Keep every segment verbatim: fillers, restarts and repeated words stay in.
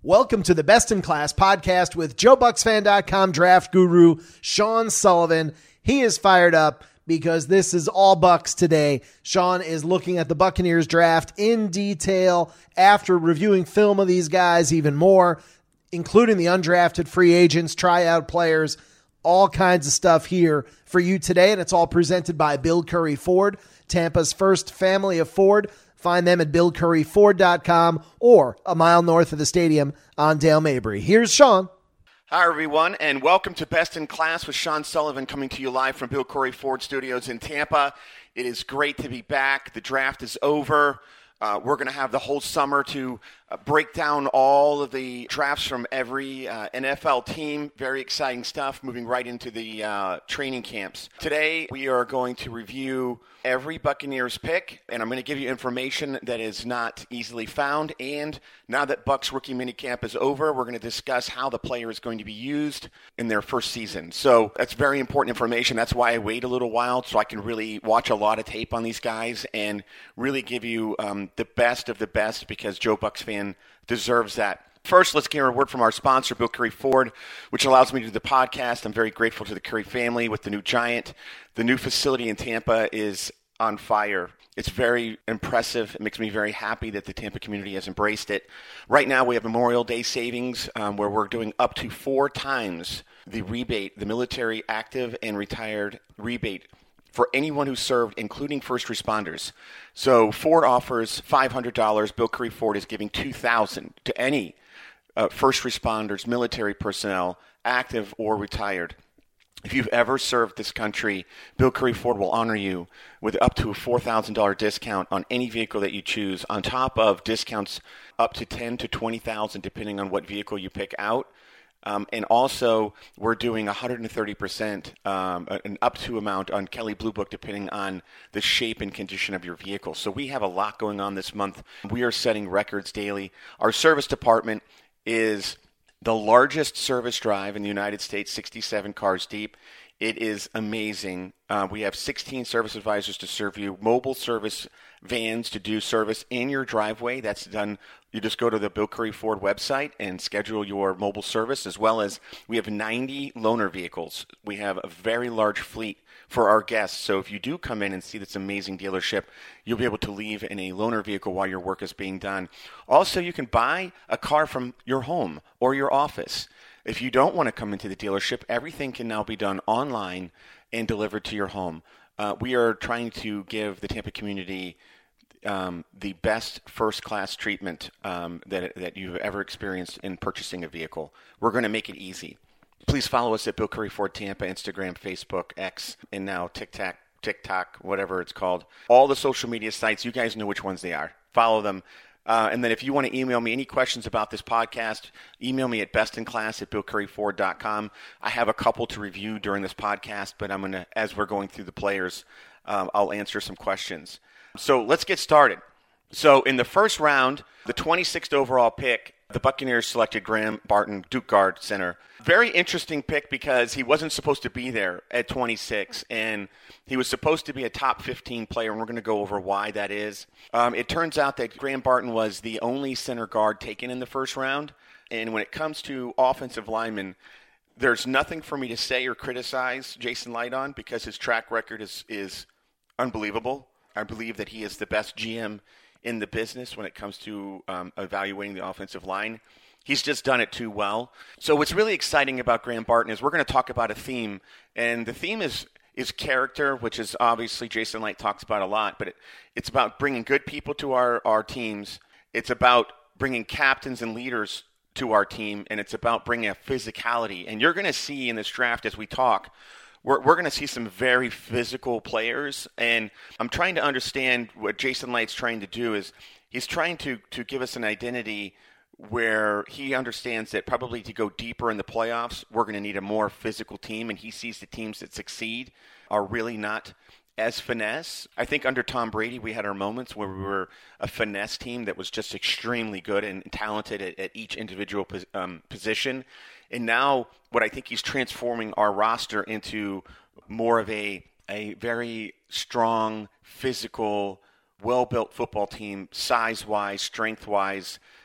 Welcome to the Best in Class podcast with Joe Bucks Fan dot com draft guru Sean Sullivan. He is fired up because this is all Bucks today. Sean is looking at the Buccaneers draft in detail after reviewing film of these guys even more, including the undrafted free agents, tryout players, all kinds of stuff here for you today. And it's all presented by Bill Curry Ford, Tampa's first family of Ford. Find them at Bill Curry Ford dot com or a mile north of the stadium on Dale Mabry. Here's Sean. Hi, everyone, and welcome to Best in Class with Sean Sullivan, coming to you live from Bill Curry Ford Studios in Tampa. It is great to be back. The draft is over. Uh, we're going to have the whole summer to uh, break down all of the drafts from every uh, N F L team. Very exciting stuff, moving right into the uh, training camps. Today, we are going to review every Buccaneers pick, and I'm going to give you information that is not easily found. And now that Bucks rookie minicamp is over, we're going to discuss how the player is going to be used in their first season. So that's very important information. That's why I wait a little while so I can really watch a lot of tape on these guys and really give you um, the best of the best, because Joe Bucks fan deserves that. First, let's hear a word from our sponsor, Bill Curry Ford, which allows me to do the podcast. I'm very grateful to the Curry family with the new Giant. The new facility in Tampa is on fire. It's very impressive. It makes me very happy that the Tampa community has embraced it. Right now, we have Memorial Day savings um, where we're doing up to four times the rebate, the military active and retired rebate for anyone who served, including first responders. So Ford offers five hundred dollars. Bill Curry Ford is giving two thousand dollars to any uh, first responders, military personnel, active or retired. If you've ever served this country, Bill Curry Ford will honor you with up to a four thousand dollars discount on any vehicle that you choose, on top of discounts up to ten thousand to twenty thousand dollars depending on what vehicle you pick out. Um, and also, we're doing one hundred thirty percent, um, an up to amount on Kelley Blue Book depending on the shape and condition of your vehicle. So we have a lot going on this month. We are setting records daily. Our service department is the largest service drive in the United States, sixty-seven cars deep. It is amazing. Uh, we have sixteen service advisors to serve you, mobile service vans to do service in your driveway. That's done. You just go to the Bill Curry Ford website and schedule your mobile service, as well as we have ninety loaner vehicles. We have a very large fleet for our guests. So if you do come in and see this amazing dealership, you'll be able to leave in a loaner vehicle while your work is being done. Also, you can buy a car from your home or your office. If you don't want to come into the dealership, everything can now be done online and delivered to your home. Uh, we are trying to give the Tampa community um, the best first-class treatment um, that that you've ever experienced in purchasing a vehicle. We're going to make it easy. Please follow us at Bill Curry Ford Tampa, Instagram, Facebook, X, and now TikTok, TikTok, whatever it's called. All the social media sites, you guys know which ones they are. Follow them. Uh, and then if you want to email me any questions about this podcast, email me at bestinclass at Bill Curry Ford dot com. I have a couple to review during this podcast, but I'm going to, as we're going through the players, um, I'll answer some questions. So let's get started. So in the first round, the twenty-sixth overall pick, the Buccaneers selected Graham Barton, Duke guard center. Very interesting pick because he wasn't supposed to be there at twenty-six, and he was supposed to be a top fifteen player, and we're going to go over why that is. Um, it turns out that Graham Barton was the only center guard taken in the first round, and when it comes to offensive linemen, there's nothing for me to say or criticize Jason Licht on because his track record is, is unbelievable. I believe that he is the best G M in the business when it comes to um, evaluating the offensive line. He's just done it too well. So what's really exciting about Graham Barton is we're going to talk about a theme, and the theme is is character, which is obviously Jason Licht talks about a lot, but it, it's about bringing good people to our, our teams. It's about bringing captains and leaders to our team, and it's about bringing a physicality. And you're going to see in this draft as we talk, We're, we're going to see some very physical players, and I'm trying to understand what Jason Licht's trying to do is he's trying to, to give us an identity where he understands that probably to go deeper in the playoffs, we're going to need a more physical team, and he sees the teams that succeed are really not as finesse. I think under Tom Brady, we had our moments where we were a finesse team that was just extremely good and talented at, at each individual pos, um, position. And now what I think he's transforming our roster into more of a, a very strong, physical, well-built football team, size-wise, strength-wise,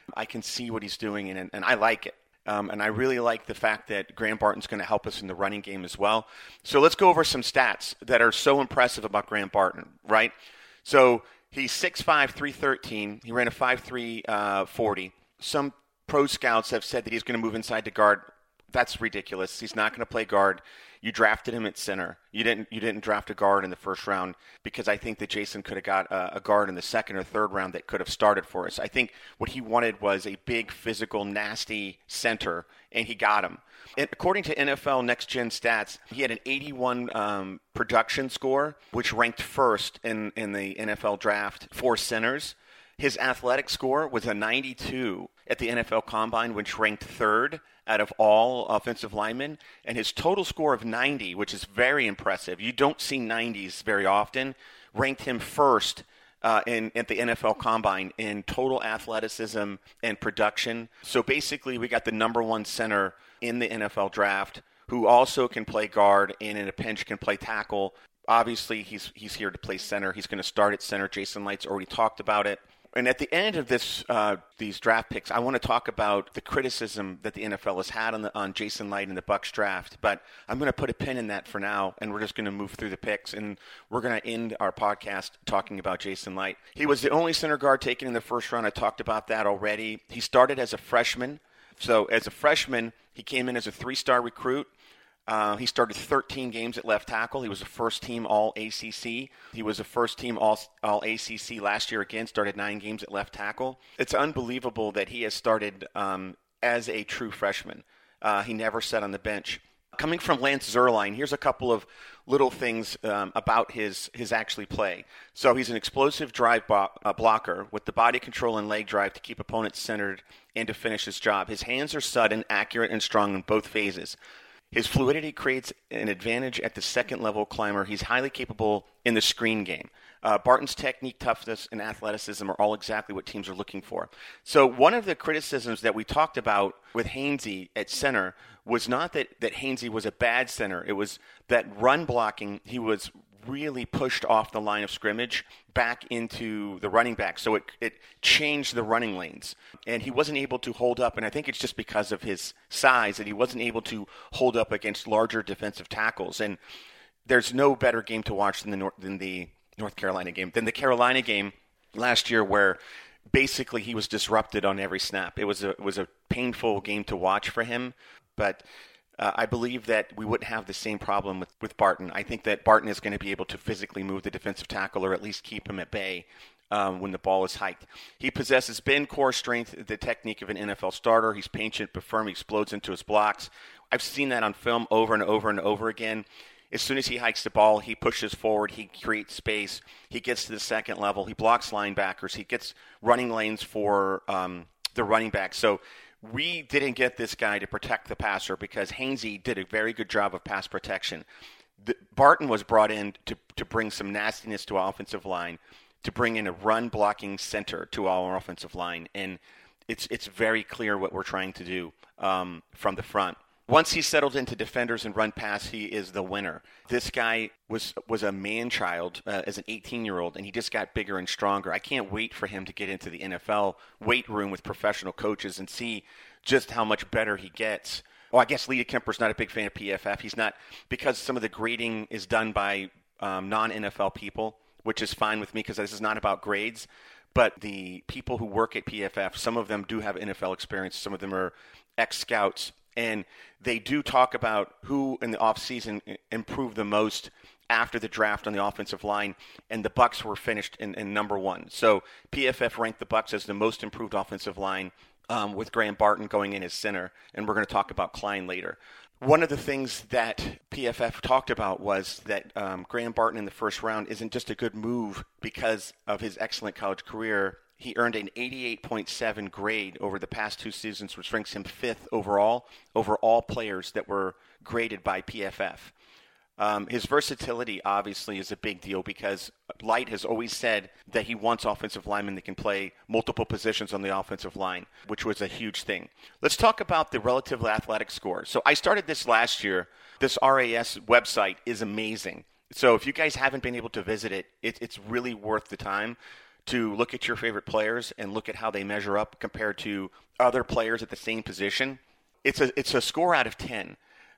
I can see what he's doing, and, and I like it. Um, and I really like the fact that Graham Barton's going to help us in the running game as well. So let's go over some stats that are so impressive about Graham Barton, right? So he's six five, three thirteen. He ran a five three forty. Some pro scouts have said that he's going to move inside to guard. That's ridiculous. He's not going to play guard. You drafted him at center. You didn't you didn't draft a guard in the first round because I think that Jason could have got a, a guard in the second or third round that could have started for us. I think what he wanted was a big, physical, nasty center, and he got him. And according to N F L Next Gen Stats, he had an eighty-one um, production score, which ranked first in, in the N F L draft for centers. His athletic score was a ninety-two at the N F L Combine, which ranked third out of all offensive linemen. And his total score of ninety, which is very impressive, you don't see nineties very often, ranked him first uh, in at the N F L Combine in total athleticism and production. So basically, we got the number one center in the N F L draft who also can play guard and in a pinch can play tackle. Obviously, he's he's here to play center. He's going to start at center. Jason Light's already talked about it. And at the end of this, uh, these draft picks, I want to talk about the criticism that the N F L has had on the on Jason Light in the Bucs draft. But I'm going to put a pin in that for now, and we're just going to move through the picks, and we're going to end our podcast talking about Jason Light. He was the only center guard taken in the first round. I talked about that already. He started as a freshman. So as a freshman, he came in as a three-star recruit. Uh, he started thirteen games at left tackle. He was a first-team All-A C C. He was a first-team All, All-A C C last year again, started nine games at left tackle. It's unbelievable that he has started um, as a true freshman. Uh, he never sat on the bench. Coming from Lance Zierlein, here's a couple of little things um, about his, his actually play. So he's an explosive drive bo- uh, blocker with the body control and leg drive to keep opponents centered and to finish his job. His hands are sudden, accurate, and strong in both phases. His fluidity creates an advantage at the second-level climber. He's highly capable in the screen game. Uh, Barton's technique, toughness, and athleticism are all exactly what teams are looking for. So one of the criticisms that we talked about with Hainsey at center was not that, that Hainsey was a bad center. It was that run blocking, he was really pushed off the line of scrimmage back into the running back. So it it changed the running lanes. And he wasn't able to hold up, and I think it's just because of his size that he wasn't able to hold up against larger defensive tackles. And there's no better game to watch than the North, than the North Carolina game, than the Carolina game last year where basically he was disrupted on every snap. It was a, it was a painful game to watch for him, but Uh, I believe that we wouldn't have the same problem with, with Barton. I think that Barton is going to be able to physically move the defensive tackle or at least keep him at bay um, when the ball is hiked. He possesses bend, core strength, the technique of an N F L starter. He's patient but firm. He explodes into his blocks. I've seen that on film over and over and over again. As soon as he hikes the ball, he pushes forward. He creates space. He gets to the second level. He blocks linebackers. He gets running lanes for um, the running back. So we didn't get this guy to protect the passer because Hainsey did a very good job of pass protection. The, Barton was brought in to, to bring some nastiness to our offensive line, to bring in a run-blocking center to our offensive line, and it's it's very clear what we're trying to do um, from the front. Once he's settled into defenders and run pass, he is the winner. This guy was was a man-child uh, as an eighteen-year-old, and he just got bigger and stronger. I can't wait for him to get into the N F L weight room with professional coaches and see just how much better he gets. Oh, I guess Lita Kemper's not a big fan of P F F. He's not, because some of the grading is done by um, non-N F L people, which is fine with me because this is not about grades. But the people who work at P F F, some of them do have N F L experience. Some of them are ex-scouts. And they do talk about who in the offseason improved the most after the draft on the offensive line, and the Bucs were finished in, in number one. So P F F ranked the Bucs as the most improved offensive line um, with Graham Barton going in as center, and we're going to talk about Klein later. One of the things that P F F talked about was that um, Graham Barton in the first round isn't just a good move because of his excellent college career. He earned an eighty-eight point seven grade over the past two seasons, which ranks him fifth overall over all players that were graded by P F F. Um, his versatility, obviously, is a big deal because Light has always said that he wants offensive linemen that can play multiple positions on the offensive line, which was a huge thing. Let's talk about the relative athletic score. So I started this last year. This R A S website is amazing. So if you guys haven't been able to visit it, it it's really worth the time. to look at your favorite players and look at how they measure up compared to other players at the same position, it's a it's a score out of ten.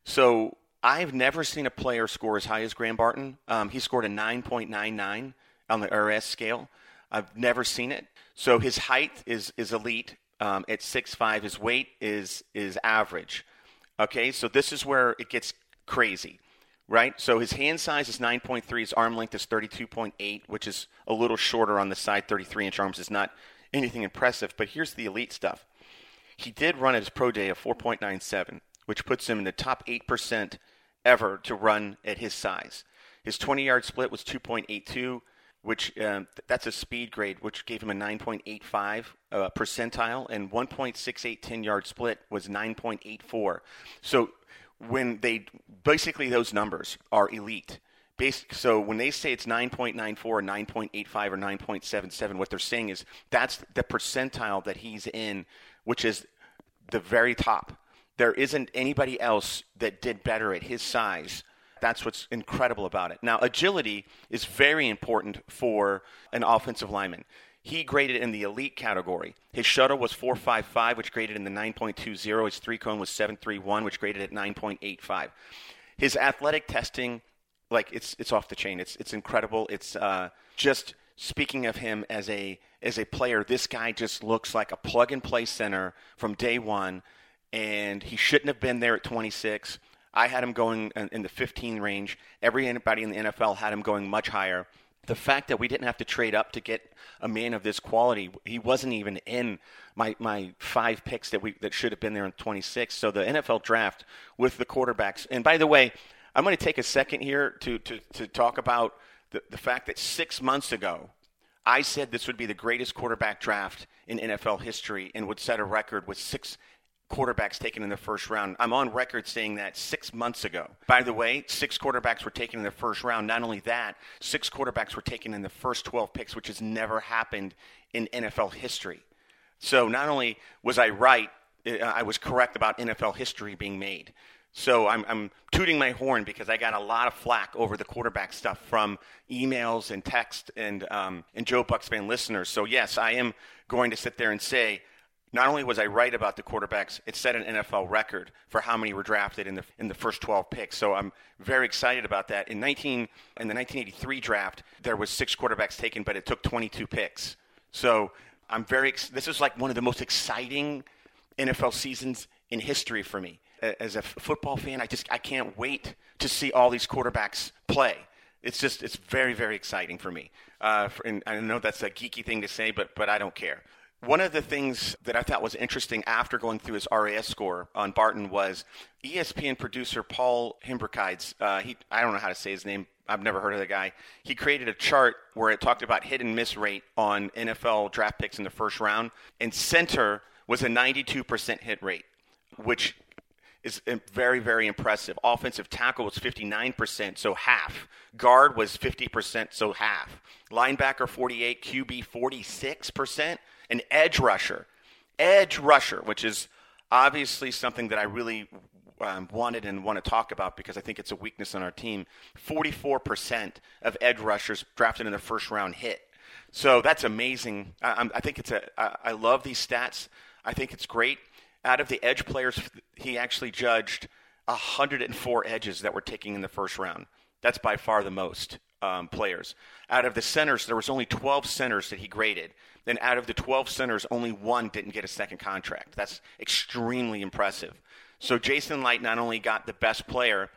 So I've never seen a player score as high as Graham Barton. Um, he scored a nine point nine nine on the R S scale. I've never seen it. So his height is is elite um, at six five. His weight is is average. Okay, so this is where it gets crazy, right? So his hand size is nine point three. His arm length is thirty-two point eight, which is a little shorter on the side. thirty-three inch arms is not anything impressive. But here's the elite stuff. He did run at his pro day of four point nine seven, which puts him in the top eight percent ever to run at his size. His twenty-yard split was two point eight two, which um, that's a speed grade, which gave him a nine point eight five uh, percentile, and one point six eight ten-yard split was nine point eight four. So when they basically those numbers are elite. Basic, so when they say it's nine point nine four, nine point eight five, or nine point seven seven, what they're saying is that's the percentile that he's in, which is the very top. There isn't anybody else that did better at his size. That's what's incredible about it. Now, agility is very important for an offensive lineman. He graded in the elite category. His shuttle was four five five, which graded in the nine point two zero. His three-cone was seven three one, which graded at nine point eight five. His athletic testing, like it's it's off the chain. It's it's incredible. It's uh, just speaking of him as a as a player, this guy just looks like a plug-and-play center from day one, and he shouldn't have been there at twenty-six. I had him going in the fifteen range. Everybody in the N F L had him going much higher. The fact that we didn't have to trade up to get a man of this quality, he wasn't even in my my five picks that we that should have been there in twenty-six. So the N F L draft with the quarterbacks. And by the way, I'm going to take a second here to to, to talk about the, the fact that six months ago, I said this would be the greatest quarterback draft in N F L history and would set a record with six quarterbacks taken in the first round. I'm on record saying that six months ago. By the way, six quarterbacks were taken in the first round. Not only that, six quarterbacks were taken in the first twelve picks, which has never happened in N F L history. So not only was I right, I was correct about N F L history being made. So I'm, I'm tooting my horn because I got a lot of flack over the quarterback stuff from emails and text and um, and Joe Bucks fan listeners. So yes, I am going to sit there and say, not only was I right about the quarterbacks, it set an N F L record for how many were drafted in the in the first twelve picks. So I'm very excited about that. In nineteen in the nineteen eighty-three draft, there was six quarterbacks taken, but it took twenty-two picks. So I'm very. This is like one of the most exciting N F L seasons in history for me. As a football fan, I just I can't wait to see all these quarterbacks play. It's just it's very very exciting for me. Uh, for, and I know that's a geeky thing to say, but but I don't care. One of the things that I thought was interesting after going through his R A S score on Barton was E S P N producer Paul Himbrikides. Uh, he I don't know how to say his name. I've never heard of the guy. He created a chart where it talked about hit and miss rate on N F L draft picks in the first round, and center was a ninety-two percent hit rate, which is very, very impressive. Offensive tackle was fifty-nine percent, so half. Guard was fifty percent, so half. Linebacker forty-eight, Q B forty-six percent, and edge rusher. Edge rusher, which is obviously something that I really um, wanted and want to talk about because I think it's a weakness on our team. forty-four percent of edge rushers drafted in the first round hit. So that's amazing. I, I think it's a. I, I love these stats. I think it's great. Out of the edge players, he actually judged one hundred four edges that were taken in the first round. That's by far the most um, players. Out of the centers, there was only twelve centers that he graded. Then out of the twelve centers, only one didn't get a second contract. That's extremely impressive. So Jason Licht not only got the best player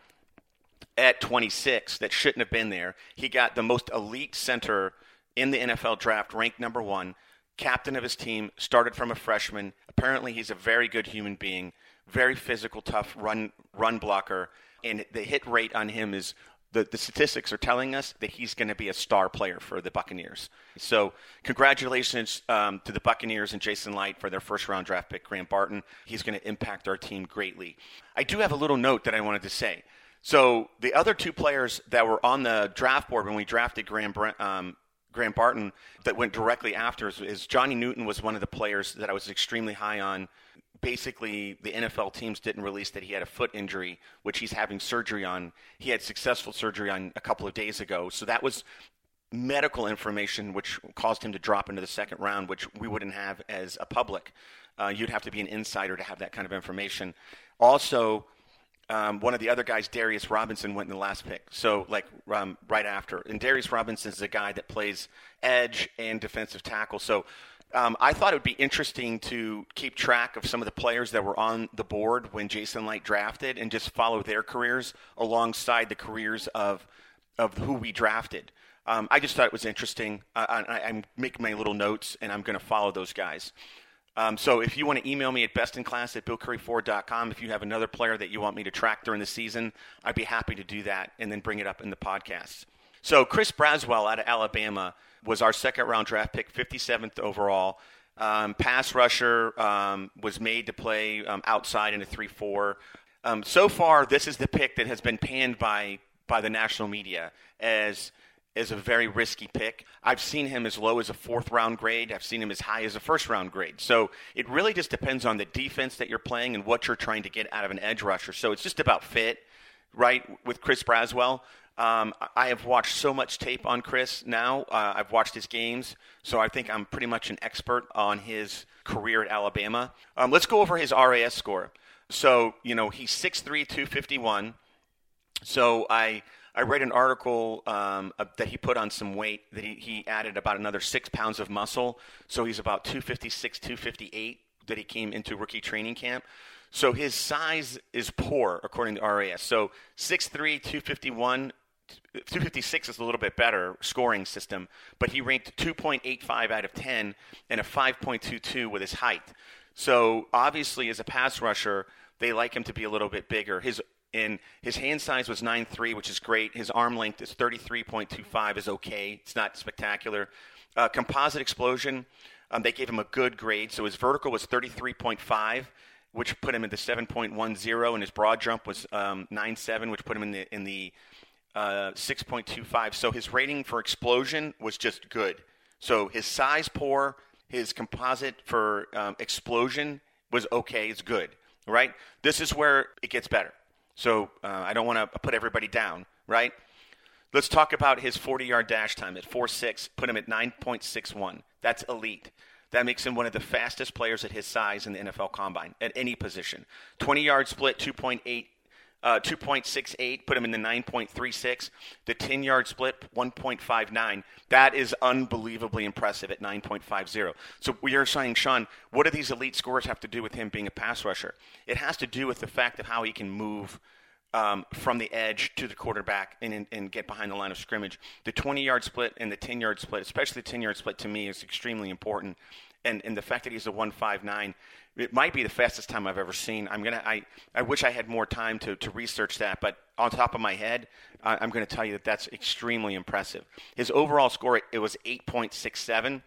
at twenty-six that shouldn't have been there, he got the most elite center in the N F L draft, ranked number one, captain of his team, started from a freshman. Apparently he's a very good human being, very physical, tough run run blocker, and the hit rate on him is the, the statistics are telling us that he's going to be a star player for the Buccaneers. So congratulations um, to the Buccaneers and Jason Licht for their first-round draft pick, Graham Barton. He's going to impact our team greatly. I do have a little note that I wanted to say. So the other two players that were on the draft board when we drafted Graham um, Graham Barton that went directly after is, is Johnny Newton was one of the players that I was extremely high on. Basically, the N F L teams didn't release that he had a foot injury, which he's having surgery on. He had successful surgery on a couple of days ago. So that was medical information which caused him to drop into the second round, which we wouldn't have as a public. Uh, you'd have to be an insider to have that kind of information. Also, um, one of the other guys, Darius Robinson, went in the last pick, so like um, right after. And Darius Robinson is a guy that plays edge and defensive tackle. So um, I thought it would be interesting to keep track of some of the players that were on the board when Jason Licht drafted and just follow their careers alongside the careers of of who we drafted. Um, I just thought it was interesting. Uh, I, I'm making my little notes, and I'm going to follow those guys. Um, so if you want to email me at bestinclass at bill curry ford dot com, if you have another player that you want me to track during the season, I'd be happy to do that and then bring it up in the podcast. So Chris Braswell out of Alabama was our second-round draft pick, fifty-seventh overall. Um, pass rusher, um, was made to play um, outside in a three four. Um, so far, this is the pick that has been panned by, by the national media as – is a very risky pick. I've seen him as low as a fourth round grade. I've seen him as high as a first round grade. So it really just depends on the defense that you're playing and what you're trying to get out of an edge rusher. So it's just about fit, right, with Chris Braswell. Um, I have watched so much tape on Chris now. Uh, I've watched his games, so I think I'm pretty much an expert on his career at Alabama. Um, let's go over his R A S score. So, you know, he's six three, two fifty-one. So I... I read an article um, uh, that he put on some weight, that he, he added about another six pounds of muscle. So he's about two fifty-six, two fifty-eight that he came into rookie training camp. So his size is poor, according to R A S. So six three, two fifty-one, two fifty-six is a little bit better scoring system, but he ranked two point eight five out of ten and a five point two two with his height. So obviously as a pass rusher, they like him to be a little bit bigger. His And his hand size was nine three, which is great. His arm length is thirty-three point two five, is okay. It's not spectacular. Uh, composite explosion, um, they gave him a good grade. So his vertical was thirty-three point five, which put him in the seven point one zero, and his broad jump was um, nine seven, which put him in the in the uh, six point two five. So his rating for explosion was just good. So his size poor, his composite for um, explosion was okay. It's good, right? This is where it gets better. So uh, I don't want to put everybody down, right? Let's talk about his forty-yard dash time at four six, put him at nine point six one. That's elite. That makes him one of the fastest players at his size in the N F L Combine at any position. twenty-yard split, two point eight, uh, two point six eight, put him in the nine point three six. The ten-yard split, one point five nine. That is unbelievably impressive at nine point five zero. So we are saying, Sean, what do these elite scores have to do with him being a pass rusher? It has to do with the fact of how he can move um, from the edge to the quarterback and, and, and get behind the line of scrimmage. The twenty-yard split and the ten-yard split, especially the ten-yard split to me, is extremely important. And, and the fact that he's a one five nine, it might be the fastest time I've ever seen. I'm gonna. I, I wish I had more time to, to research that, but on top of my head, I, I'm going to tell you that that's extremely impressive. His overall score, it was eight point six seven.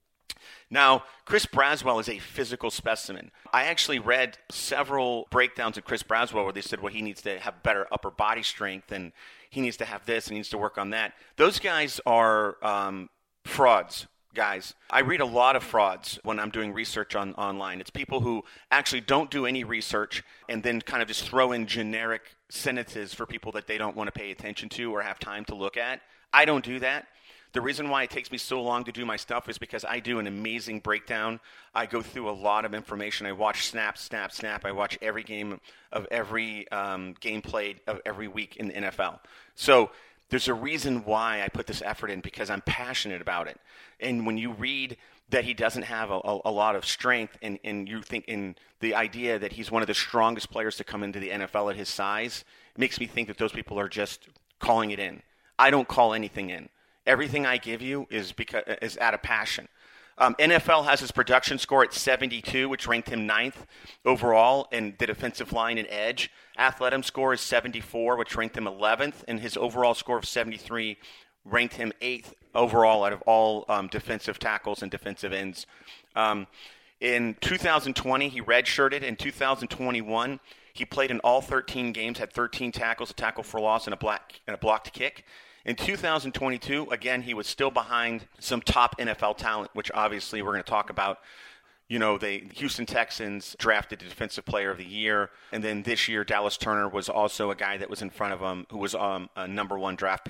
Now, Chris Braswell is a physical specimen. I actually read several breakdowns of Chris Braswell where they said, well, he needs to have better upper body strength, and he needs to have this, and he needs to work on that. Those guys are um, frauds. Guys, I read a lot of frauds when I'm doing research on online. It's people who actually don't do any research and then kind of just throw in generic sentences for people that they don't want to pay attention to or have time to look at. I don't do that. The reason why it takes me so long to do my stuff is because I do an amazing breakdown. I go through a lot of information. I watch snap, snap, snap. I watch every game of every um, game played of every week in the N F L. So there's a reason why I put this effort in, because I'm passionate about it. And when you read that he doesn't have a, a, a lot of strength, and, and you think in the idea that he's one of the strongest players to come into the N F L at his size, it makes me think that those people are just calling it in. I don't call anything in. Everything I give you is because is out of passion. Um, N F L has his production score at seventy-two, which ranked him ninth overall in the defensive line and edge. Athletic score is seventy-four, which ranked him eleventh, and his overall score of seventy-three ranked him eighth overall out of all um, defensive tackles and defensive ends. Um, in two thousand twenty, he redshirted. In two thousand twenty-one, he played in all thirteen games, had thirteen tackles, a tackle for loss, and a, black, and a blocked kick. In two thousand twenty-two, again, he was still behind some top N F L talent, which obviously we're going to talk about. You know, the Houston Texans drafted the Defensive Player of the Year, and then this year Dallas Turner was also a guy that was in front of him, who was um, a number one draft pick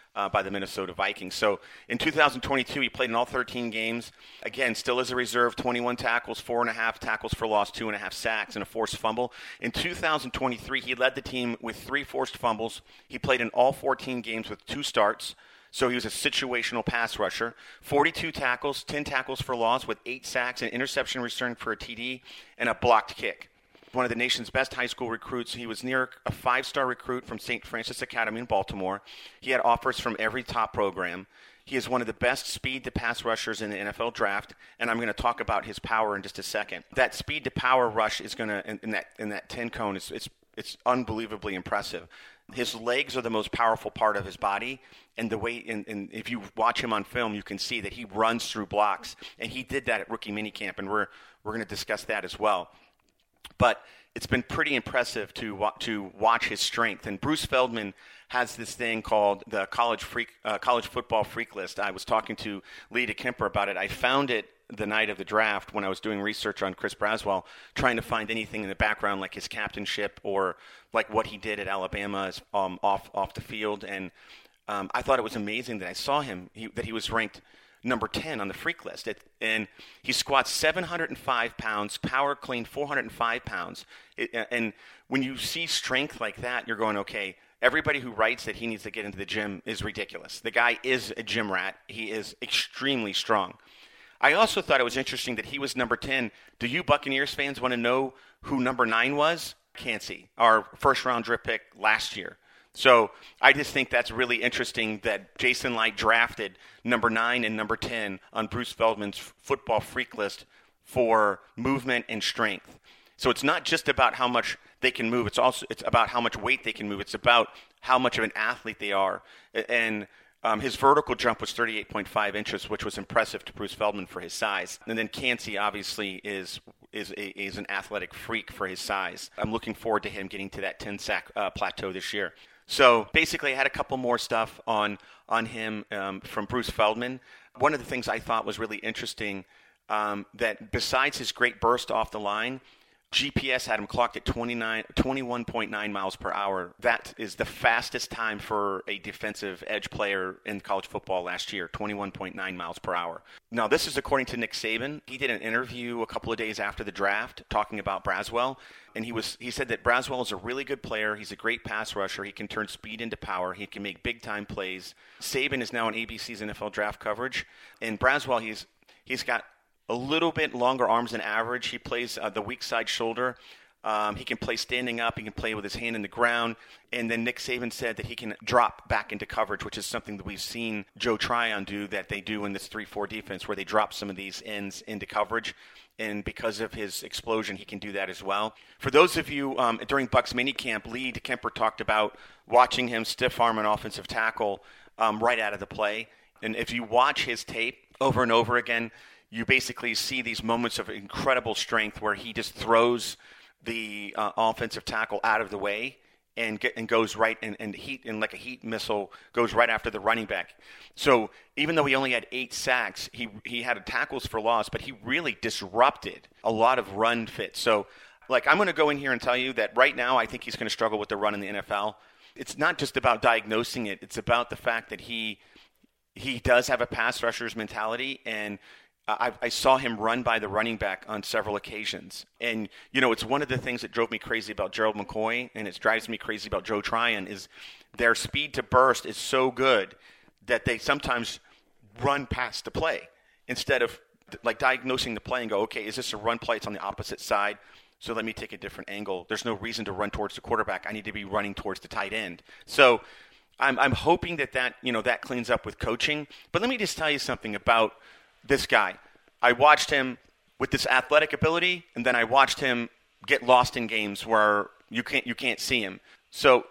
uh, by the Minnesota Vikings. So in two thousand twenty-two, he played in all thirteen games. Again, still as a reserve, twenty-one tackles, four and a half tackles for loss, two and a half sacks, and a forced fumble. In two thousand twenty-three, he led the team with three forced fumbles. He played in all fourteen games with two starts. So he was a situational pass rusher. forty-two tackles, ten tackles for loss with eight sacks, an interception return for a T D, and a blocked kick. One of the nation's best high school recruits. He was near a five-star recruit from Saint Francis Academy in Baltimore. He had offers from every top program. He is one of the best speed-to-pass rushers in the N F L draft, and I'm going to talk about his power in just a second. That speed-to-power rush is going to, in, in that in that ten cone, it's, it's it's unbelievably impressive. His legs are the most powerful part of his body, and the way, and, and if you watch him on film, you can see that he runs through blocks, and he did that at rookie minicamp, and we're we're going to discuss that as well. But it's been pretty impressive to to watch his strength. And Bruce Feldman has this thing called the college freak, uh, college football freak list. I was talking to Lee DeKemper about it. I found it the night of the draft when I was doing research on Chris Braswell, trying to find anything in the background like his captainship or like what he did at Alabama um, off off the field. And um, I thought it was amazing that I saw him, he, that he was ranked number ten on the freak list. It, and he squats seven hundred five pounds, power clean four hundred five pounds. It, and when you see strength like that, you're going, okay, everybody who writes that he needs to get into the gym is ridiculous. The guy is a gym rat. He is extremely strong. I also thought it was interesting that he was number ten. Do you Buccaneers fans want to know who number nine was? Kancey, our first-round draft pick last year. So I just think that's really interesting that Jason Light drafted number nine and number ten on Bruce Feldman's football freak list for movement and strength. So it's not just about how much they can move. It's also it's about how much weight they can move. It's about how much of an athlete they are. And um, his vertical jump was thirty-eight point five inches, which was impressive to Bruce Feldman for his size. And then Kancey obviously is is a, is an athletic freak for his size. I'm looking forward to him getting to that ten-sack uh, plateau this year. So basically, I had a couple more stuff on on him um, from Bruce Feldman. One of the things I thought was really interesting, um, that besides his great burst off the line, G P S had him clocked at twenty-nine, twenty-one point nine miles per hour. That is the fastest time for a defensive edge player in college football last year, twenty-one point nine miles per hour. Now, this is according to Nick Saban. He did an interview a couple of days after the draft talking about Braswell, and he was he said that Braswell is a really good player. He's a great pass rusher. He can turn speed into power. He can make big-time plays. Saban is now on A B C's N F L draft coverage, and Braswell, he's he's got a little bit longer arms than average. He plays uh, the weak side shoulder. Um, he can play standing up. He can play with his hand in the ground. And then Nick Saban said that he can drop back into coverage, which is something that we've seen Joe Tryon do, that they do in this three four defense, where they drop some of these ends into coverage. And because of his explosion, he can do that as well. For those of you, um, during Bucs minicamp, Lee DeKemper talked about watching him stiff arm an offensive tackle um, right out of the play. And if you watch his tape over and over again, you basically see these moments of incredible strength where he just throws the uh, offensive tackle out of the way and get, and goes right and, and heat and like a heat missile goes right after the running back. So even though he only had eight sacks, he he had tackles for loss, but he really disrupted a lot of run fits. So like I'm going to go in here and tell you that right now I think he's going to struggle with the run in the N F L. It's not just about diagnosing it. It's about the fact that he he does have a pass rusher's mentality, and I, I saw him run by the running back on several occasions. And, you know, it's one of the things that drove me crazy about Gerald McCoy, and it drives me crazy about Joe Tryon, is their speed to burst is so good that they sometimes run past the play instead of, like, diagnosing the play and go, okay, is this a run play? It's on the opposite side, so let me take a different angle. There's no reason to run towards the quarterback. I need to be running towards the tight end. So I'm, I'm hoping that, that, you know, that cleans up with coaching. But let me just tell you something about this guy. I watched him with this athletic ability, and then I watched him get lost in games where you can't you can't see him. So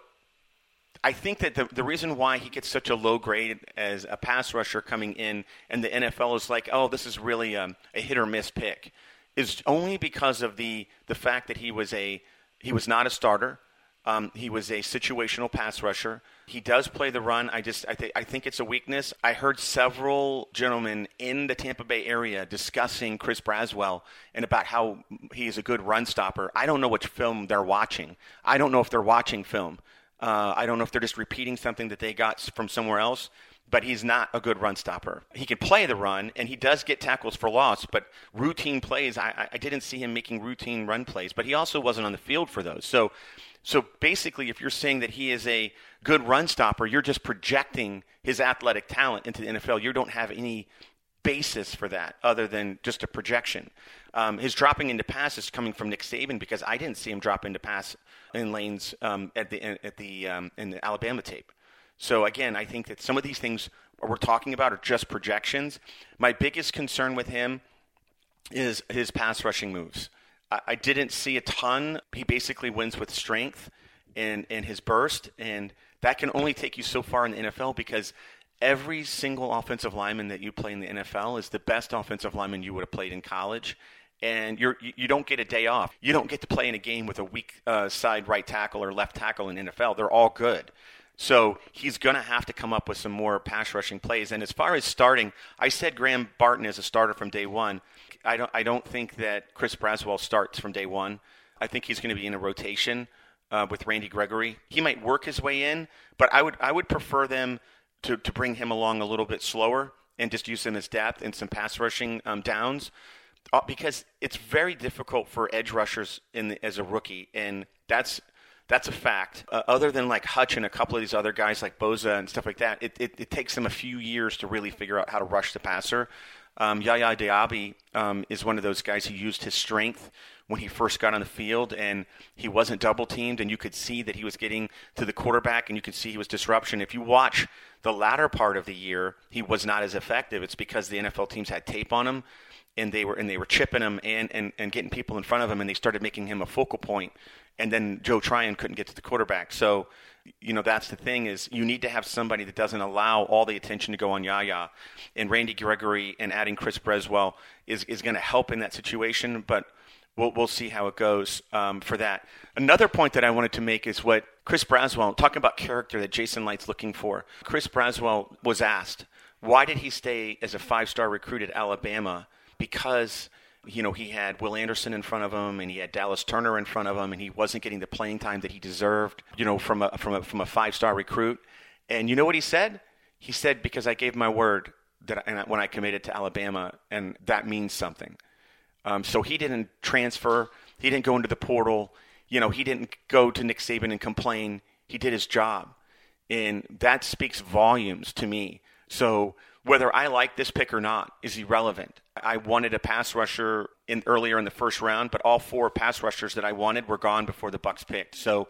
I think that the the reason why he gets such a low grade as a pass rusher coming in, and the N F L is like, oh, this is really a, a hit or miss pick, is only because of the the fact that he was a he was not a starter. Um, he was a situational pass rusher. He does play the run. I just I think I think it's a weakness. I heard several gentlemen in the Tampa Bay area discussing Chris Braswell and about how he is a good run stopper. I don't know which film they're watching. I don't know if they're watching film. Uh, I don't know if they're just repeating something that they got from somewhere else, but he's not a good run stopper. He can play the run, and he does get tackles for loss, but routine plays, I, I didn't see him making routine run plays, but he also wasn't on the field for those. So, so basically, if you're saying that he is a good run stopper, you're just projecting his athletic talent into the N F L. You don't have any basis for that other than just a projection. Um, his dropping into pass is coming from Nick Saban because I didn't see him drop into pass in lanes um, at the at the um, in the Alabama tape. So again, I think that some of these things we're talking about are just projections. My biggest concern with him is his pass rushing moves. I, I didn't see a ton. He basically wins with strength and and his burst, and that can only take you so far in the N F L because every single offensive lineman that you play in the N F L is the best offensive lineman you would have played in college. And you're, you don't get a day off. You don't get to play in a game with a weak uh, side right tackle or left tackle in the N F L. They're all good. So he's going to have to come up with some more pass rushing plays. And as far as starting, I said Graham Barton is a starter from day one. I don't, I don't think that Chris Braswell starts from day one. I think he's going to be in a rotation uh, with Randy Gregory. He might work his way in, but I would, I would prefer them to, to bring him along a little bit slower and just use him as depth and some pass rushing um, downs. Uh, because it's very difficult for edge rushers in the, as a rookie, and that's that's a fact. Uh, other than like Hutch and a couple of these other guys like Boza and stuff like that, it, it, it takes them a few years to really figure out how to rush the passer. Um, Yaya Diaby um, is one of those guys who used his strength when he first got on the field, and he wasn't double-teamed, and you could see that he was getting to the quarterback, and you could see he was disruption. If you watch the latter part of the year, he was not as effective. It's because the N F L teams had tape on him, and they were and they were chipping him and, and, and getting people in front of him, and they started making him a focal point. And then Joe Tryon couldn't get to the quarterback. So, you know, that's the thing is you need to have somebody that doesn't allow all the attention to go on Yaya. And Randy Gregory and adding Chris Braswell is, is going to help in that situation, but we'll we'll see how it goes um, for that. Another point that I wanted to make is what Chris Braswell, talking about character that Jason Light's looking for. Chris Braswell was asked, why did he stay as a five-star recruit at Alabama? Because, you know, he had Will Anderson in front of him, and he had Dallas Turner in front of him, and he wasn't getting the playing time that he deserved, you know, from a from a from a five-star recruit. And you know what he said? He said, because I gave my word that I, when I committed to Alabama, and that means something. Um, so he didn't transfer. He didn't go into the portal. You know, he didn't go to Nick Saban and complain. He did his job, and that speaks volumes to me. So whether I like this pick or not is irrelevant. I wanted a pass rusher in earlier in the first round, but all four pass rushers that I wanted were gone before the Bucs picked. So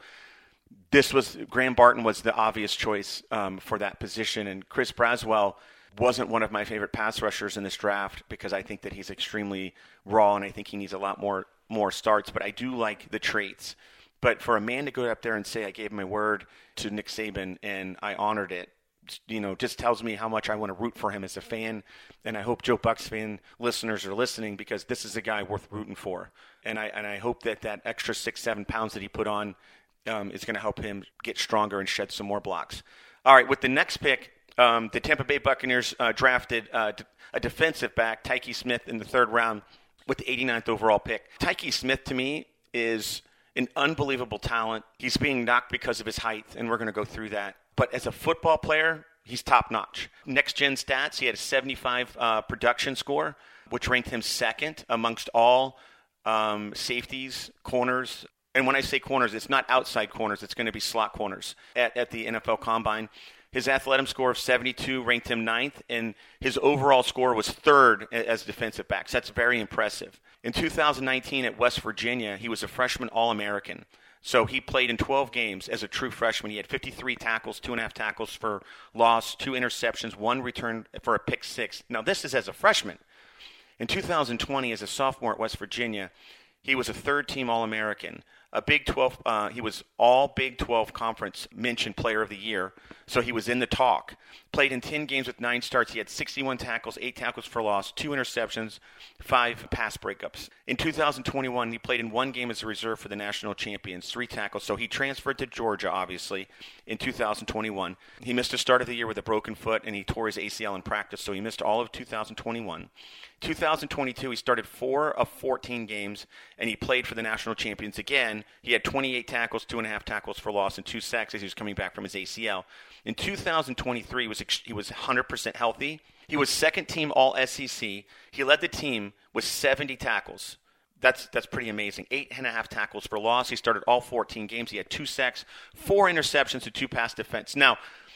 this was Graham Barton was the obvious choice um, for that position, and Chris Braswell wasn't one of my favorite pass rushers in this draft because I think that he's extremely raw, and I think he needs a lot more more starts. But I do like the traits. But for a man to go up there and say I gave my word to Nick Saban and I honored it, you know, just tells me how much I want to root for him as a fan. And I hope Joe Bucs fan listeners are listening because this is a guy worth rooting for. And I and I hope that that extra six, seven pounds that he put on um, is going to help him get stronger and shed some more blocks. All right, with the next pick, um, the Tampa Bay Buccaneers uh, drafted uh, a defensive back, Tyke Smith, in the third round with the eighty-ninth overall pick. Tyke Smith, to me, is an unbelievable talent. He's being knocked because of his height, and we're going to go through that. But as a football player, he's top-notch. Next-gen stats, he had a seventy-five uh, production score, which ranked him second amongst all um, safeties, corners. And when I say corners, it's not outside corners. It's going to be slot corners at, at the N F L Combine. His athletic score of seventy-two ranked him ninth, and his overall score was third as defensive backs. That's very impressive. In two thousand nineteen at West Virginia, he was a freshman All-American. So he played in twelve games as a true freshman. He had fifty-three tackles, two and a half tackles for loss, two interceptions, one return for a pick six. Now, this is as a freshman. In two thousand twenty, as a sophomore at West Virginia, he was a third-team All-American. A Big twelve, uh, he was all Big twelve Conference mentioned Player of the Year, so he was in the talk. Played in ten games with nine starts. He had sixty-one tackles, eight tackles for loss, two interceptions, five pass breakups. In two thousand twenty-one, he played in one game as a reserve for the national champions, three tackles. So he transferred to Georgia, obviously, in two thousand twenty-one. He missed the start of the year with a broken foot, and he tore his A C L in practice, so he missed all of two thousand twenty-one. two thousand twenty-two, he started four of fourteen games, and he played for the national champions again ten. He had twenty-eight tackles, two and a half tackles for loss, and two sacks as he was coming back from his A C L. In two thousand twenty-three, he was, he was one hundred percent healthy. He was second team all S E C. He led the team with seventy tackles. That's that's pretty amazing. Eight and a half tackles for loss. He started all fourteen games. He had two sacks, four interceptions, and two pass defense. Now,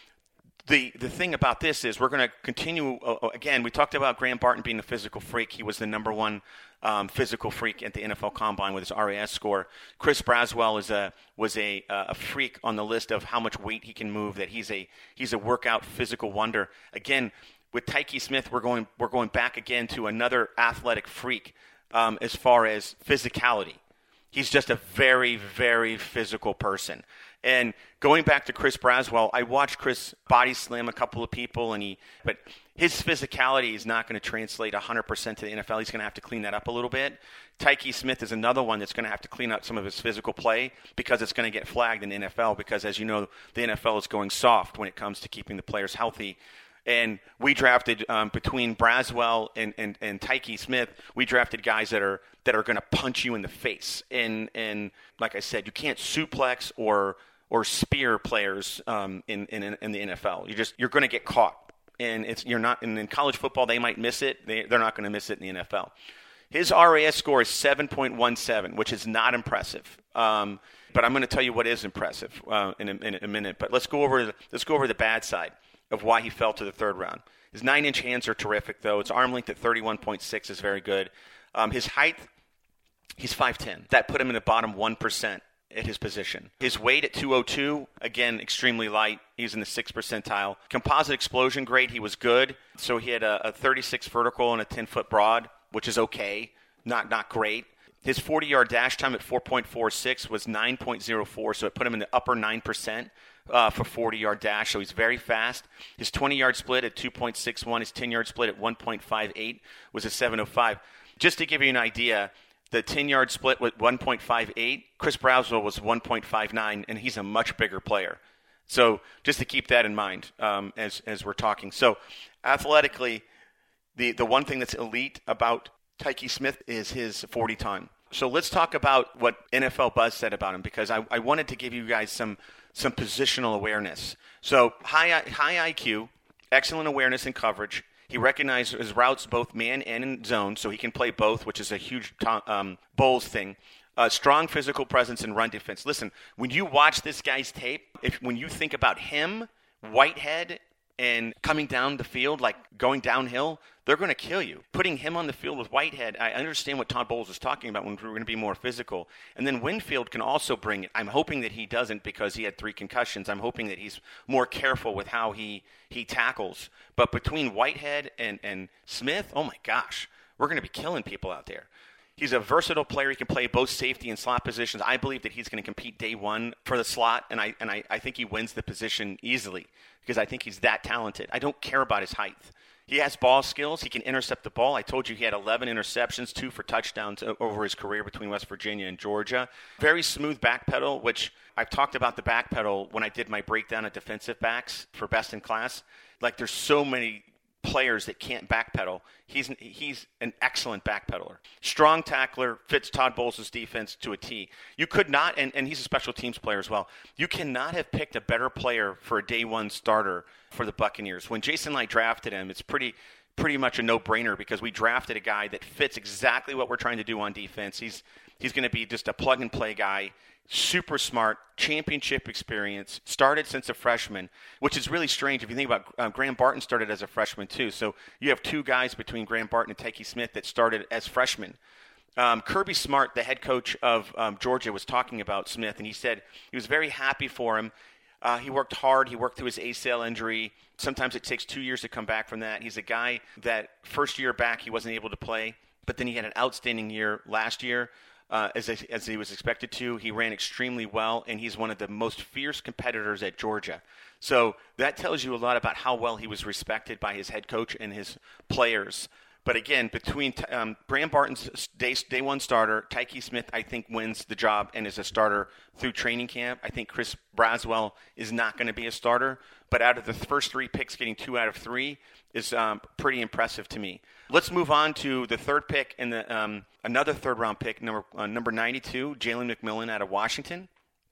the the thing about this is we're going to continue. Uh, again, we talked about Graham Barton being a physical freak. He was the number one um, physical freak at the N F L Combine with his R A S score. Chris Braswell is a was a a freak on the list of how much weight he can move. That he's a he's a workout physical wonder. Again, with Tykee Smith, we're going we're going back again to another athletic freak um, as far as physicality. He's just a very, very physical person. And going back to Chris Braswell, I watched Chris body slam a couple of people, and he, but his physicality is not going to translate one hundred percent to the N F L. He's going to have to clean that up a little bit. Tykee Smith is another one that's going to have to clean up some of his physical play because it's going to get flagged in the N F L because, as you know, the N F L is going soft when it comes to keeping the players healthy. And we drafted um, between Braswell and, and, and Tykee Smith, we drafted guys that are that are going to punch you in the face. And and like I said, you can't suplex or or spear players um, in, in in the N F L. You just you're going to get caught. And it's you're not. And in college football, they might miss it. They they're not going to miss it in the N F L. His R A S score is seven point one seven, which is not impressive. Um, but I'm going to tell you what is impressive uh, in, a, in a minute. But let's go over the, let's go over the bad side of why he fell to the third round. His nine-inch hands are terrific, though. His arm length at thirty-one point six is very good. Um, his height, he's five ten. That put him in the bottom one percent at his position. His weight at two oh two, again, extremely light. He's in the sixth percentile. Composite explosion grade, he was good. So he had a, a thirty-six vertical and a ten-foot broad, which is okay, not not great. His forty-yard dash time at four point four six was nine point oh four, so it put him in the upper nine percent. Uh, for forty-yard dash, so he's very fast. His twenty-yard split at two point six one, his ten-yard split at one point five eight was a seven oh five. Just to give you an idea, the ten-yard split was one point five eight. Chris Braswell was one point five nine, and he's a much bigger player. So just to keep that in mind um, as as we're talking. So athletically, the, the one thing that's elite about Tykee Smith is his forty time. So let's talk about what N F L Buzz said about him, because I, I wanted to give you guys some some positional awareness. So high high I Q, excellent awareness and coverage. He recognizes his routes both man and in zone, so he can play both, which is a huge um, Bowles thing. Uh, strong physical presence and run defense. Listen, when you watch this guy's tape, if when you think about him, Whitehead, and coming down the field, like going downhill, they're going to kill you. Putting him on the field with Whitehead, I understand what Todd Bowles is talking about when we're going to be more physical. And then Winfield can also bring it. I'm hoping that he doesn't because he had three concussions. I'm hoping that he's more careful with how he, he tackles. But between Whitehead and, and Smith, oh my gosh, we're going to be killing people out there. He's a versatile player. He can play both safety and slot positions. I believe that he's going to compete day one for the slot, and I and I, I think he wins the position easily because I think he's that talented. I don't care about his height. He has ball skills. He can intercept the ball. I told you he had eleven interceptions, two for touchdowns over his career between West Virginia and Georgia. Very smooth back pedal, which I've talked about the back pedal when I did my breakdown of defensive backs for Best in Class. Like there's so many players that can't backpedal. He's he's an excellent backpedaler. Strong tackler, fits Todd Bowles' defense to a T. You could not, and, and he's a special teams player as well, you cannot have picked a better player for a day one starter for the Buccaneers. When Jason Light drafted him, it's pretty pretty much a no-brainer because we drafted a guy that fits exactly what we're trying to do on defense. He's he's going to be just a plug-and-play guy. Super smart, championship experience, started since a freshman, which is really strange if you think about uh, Graham Barton started as a freshman too. So you have two guys between Graham Barton and Tykee Smith that started as freshmen. Um, Kirby Smart, the head coach of um, Georgia, was talking about Smith, and he said he was very happy for him. Uh, he worked hard. He worked through his A C L injury. Sometimes it takes two years to come back from that. He's a guy that first year back he wasn't able to play, but then he had an outstanding year last year. Uh, as as he was expected to. He ran extremely well, and he's one of the most fierce competitors at Georgia. So that tells you a lot about how well he was respected by his head coach and his players. But again, between um, Bram Barton's day, day one starter, Tyke Smith, I think, wins the job and is a starter through training camp. I think Chris Braswell is not going to be a starter. But out of the first three picks, getting two out of three is um, pretty impressive to me. Let's move on to the third pick and the um, another third-round pick, number uh, number ninety-two, Jalen McMillan out of Washington.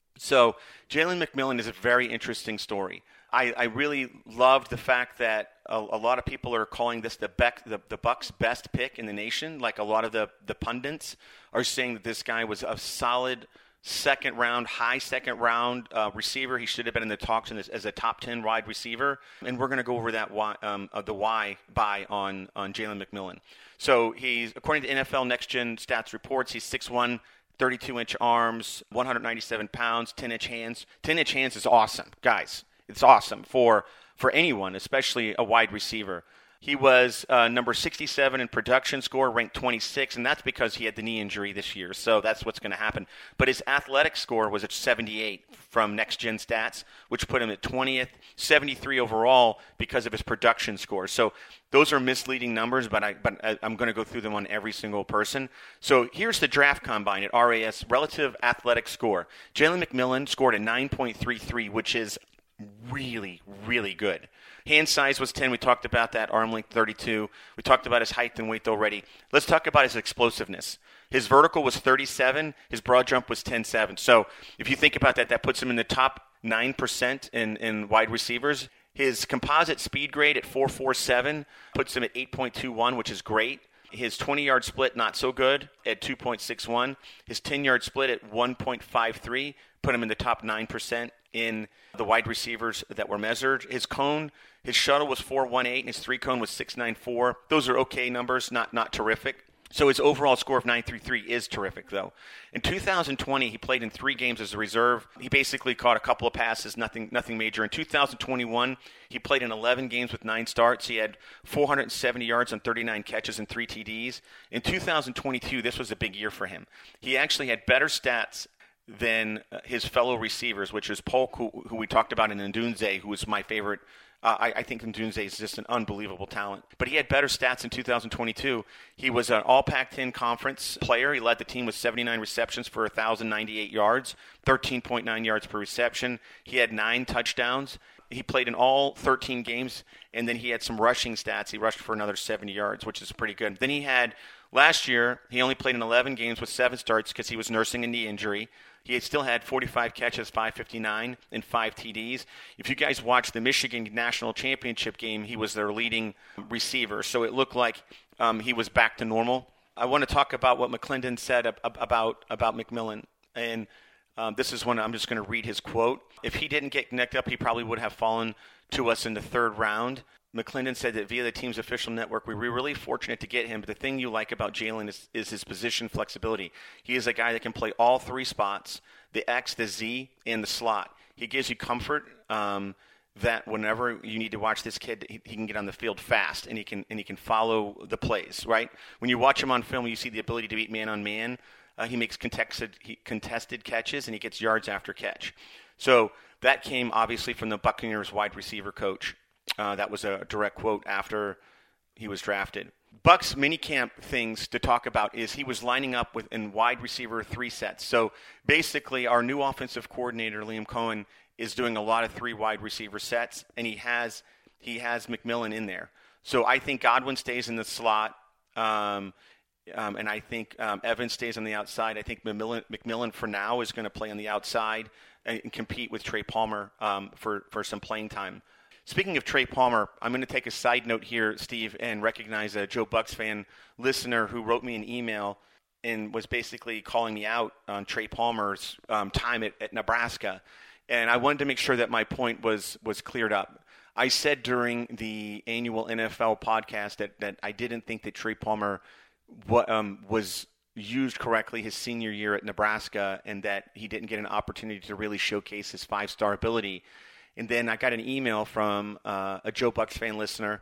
So Jalen McMillan is a very interesting story. I, I really loved the fact that a, a lot of people are calling this the, Beck, the the Bucs' best pick in the nation. Like a lot of the, the pundits are saying that this guy was a solid second round, high second round uh, receiver. He should have been in the talks in this, as a top ten wide receiver. And we're going to go over that why, um, uh, the why buy on on Jalen McMillan. So he's, according to N F L Next Gen Stats reports, he's six one, thirty-two inch arms, one hundred ninety-seven pounds, ten inch hands. ten inch hands is awesome, guys. It's awesome for, for anyone, especially a wide receiver. He was uh, number sixty-seven in production score, ranked twenty-six, and that's because he had the knee injury this year, so that's what's going to happen. But his athletic score was at seventy-eight from Next Gen Stats, which put him at twentieth, seventy-three overall because of his production score. So those are misleading numbers, but, I, but I'm going to go through them on every single person. So here's the draft combine at R A S, relative athletic score. Jalen McMillan scored a nine point three three, which is really, really good. Hand size was ten. We talked about that. Arm length thirty-two. We talked about his height and weight already. Let's talk about his explosiveness. His vertical was thirty-seven. His broad jump was ten seven. So if you think about that, that puts him in the top nine percent in, in wide receivers. His composite speed grade at four forty-seven puts him at eight point two one, which is great. His twenty-yard split, not so good, at two point six one. His ten-yard split at one point five three put him in the top nine percent in the wide receivers that were measured. His cone, his shuttle was four one eight, and his three-cone was six ninety-four. Those are okay numbers, not not terrific. So his overall score of nine thirty-three is terrific, though. In two thousand twenty, he played in three games as a reserve. He basically caught a couple of passes, nothing nothing major. In two thousand twenty-one, he played in eleven games with nine starts. He had four hundred seventy yards on thirty-nine catches and three T Ds. In two thousand twenty-two, this was a big year for him. He actually had better stats than his fellow receivers, which is Polk, who, who we talked about in Ndunze, who was my favorite. Uh, I, I think Ndunze is just an unbelievable talent. But he had better stats in two thousand twenty-two. He was an all Pac ten conference player. He led the team with seventy-nine receptions for one thousand ninety-eight yards, thirteen point nine yards per reception. He had nine touchdowns. He played in all thirteen games, and then he had some rushing stats. He rushed for another seventy yards, which is pretty good. Then he had, last year, he only played in eleven games with seven starts because he was nursing a knee injury. He had still had forty-five catches, five fifty-nine, and five T Ds. If you guys watched the Michigan National Championship game, he was their leading receiver. So it looked like um, he was back to normal. I want to talk about what McClendon said ab- about, about McMillan. And um, this is one I'm just going to read his quote. If he didn't get nicked up, he probably would have fallen to us in the third round. McClendon said that via the team's official network, we were really fortunate to get him. But the thing you like about Jalen is, is his position flexibility. He is a guy that can play all three spots, the X, the Z, and the slot. He gives you comfort um, that whenever you need to watch this kid, he, he can get on the field fast, and he can and he can follow the plays, right? When you watch him on film, you see the ability to beat man-on-man. Uh, he makes contested, he, contested catches, and he gets yards after catch. So that came, obviously, from the Buccaneers wide receiver coach. Uh, that was a direct quote after he was drafted. Bucks minicamp things to talk about is he was lining up with in wide receiver three sets. So basically our new offensive coordinator, Liam Cohen, is doing a lot of three wide receiver sets, and he has he has McMillan in there. So I think Godwin stays in the slot, um, um, and I think um, Evans stays on the outside. I think McMillan, McMillan for now is going to play on the outside and, and compete with Trey Palmer um, for, for some playing time. Speaking of Trey Palmer, I'm going to take a side note here, Steve, and recognize a Joe Bucks fan listener who wrote me an email and was basically calling me out on Trey Palmer's um, time at, at Nebraska. And I wanted to make sure that my point was was cleared up. I said during the annual N F L podcast that, that I didn't think that Trey Palmer w- um, was used correctly his senior year at Nebraska, and that he didn't get an opportunity to really showcase his five-star ability. And then I got an email from uh, a Joe Bucks fan listener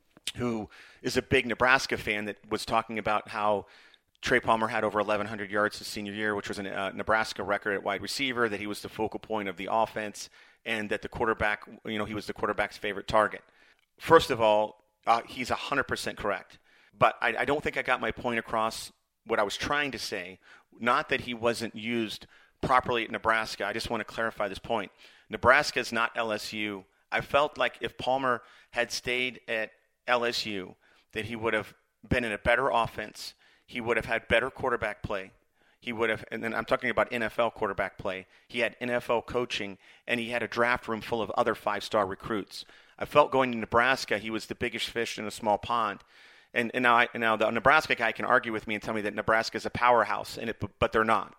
who is a big Nebraska fan that was talking about how Trey Palmer had over eleven hundred yards his senior year, which was a uh, Nebraska record at wide receiver, that he was the focal point of the offense, and that the quarterback, you know, he was the quarterback's favorite target. First of all, uh, he's one hundred percent correct. But I, I don't think I got my point across what I was trying to say. Not that he wasn't used properly at Nebraska. I just want to clarify this point. Nebraska is not L S U. I felt like if Palmer had stayed at L S U, that he would have been in a better offense. He would have had better quarterback play. He would have, and then I'm talking about N F L quarterback play. He had N F L coaching, and he had a draft room full of other five-star recruits. I felt going to Nebraska, he was the biggest fish in a small pond. And, and now, I, and now the Nebraska guy can argue with me and tell me that Nebraska is a powerhouse, and it, but they're not.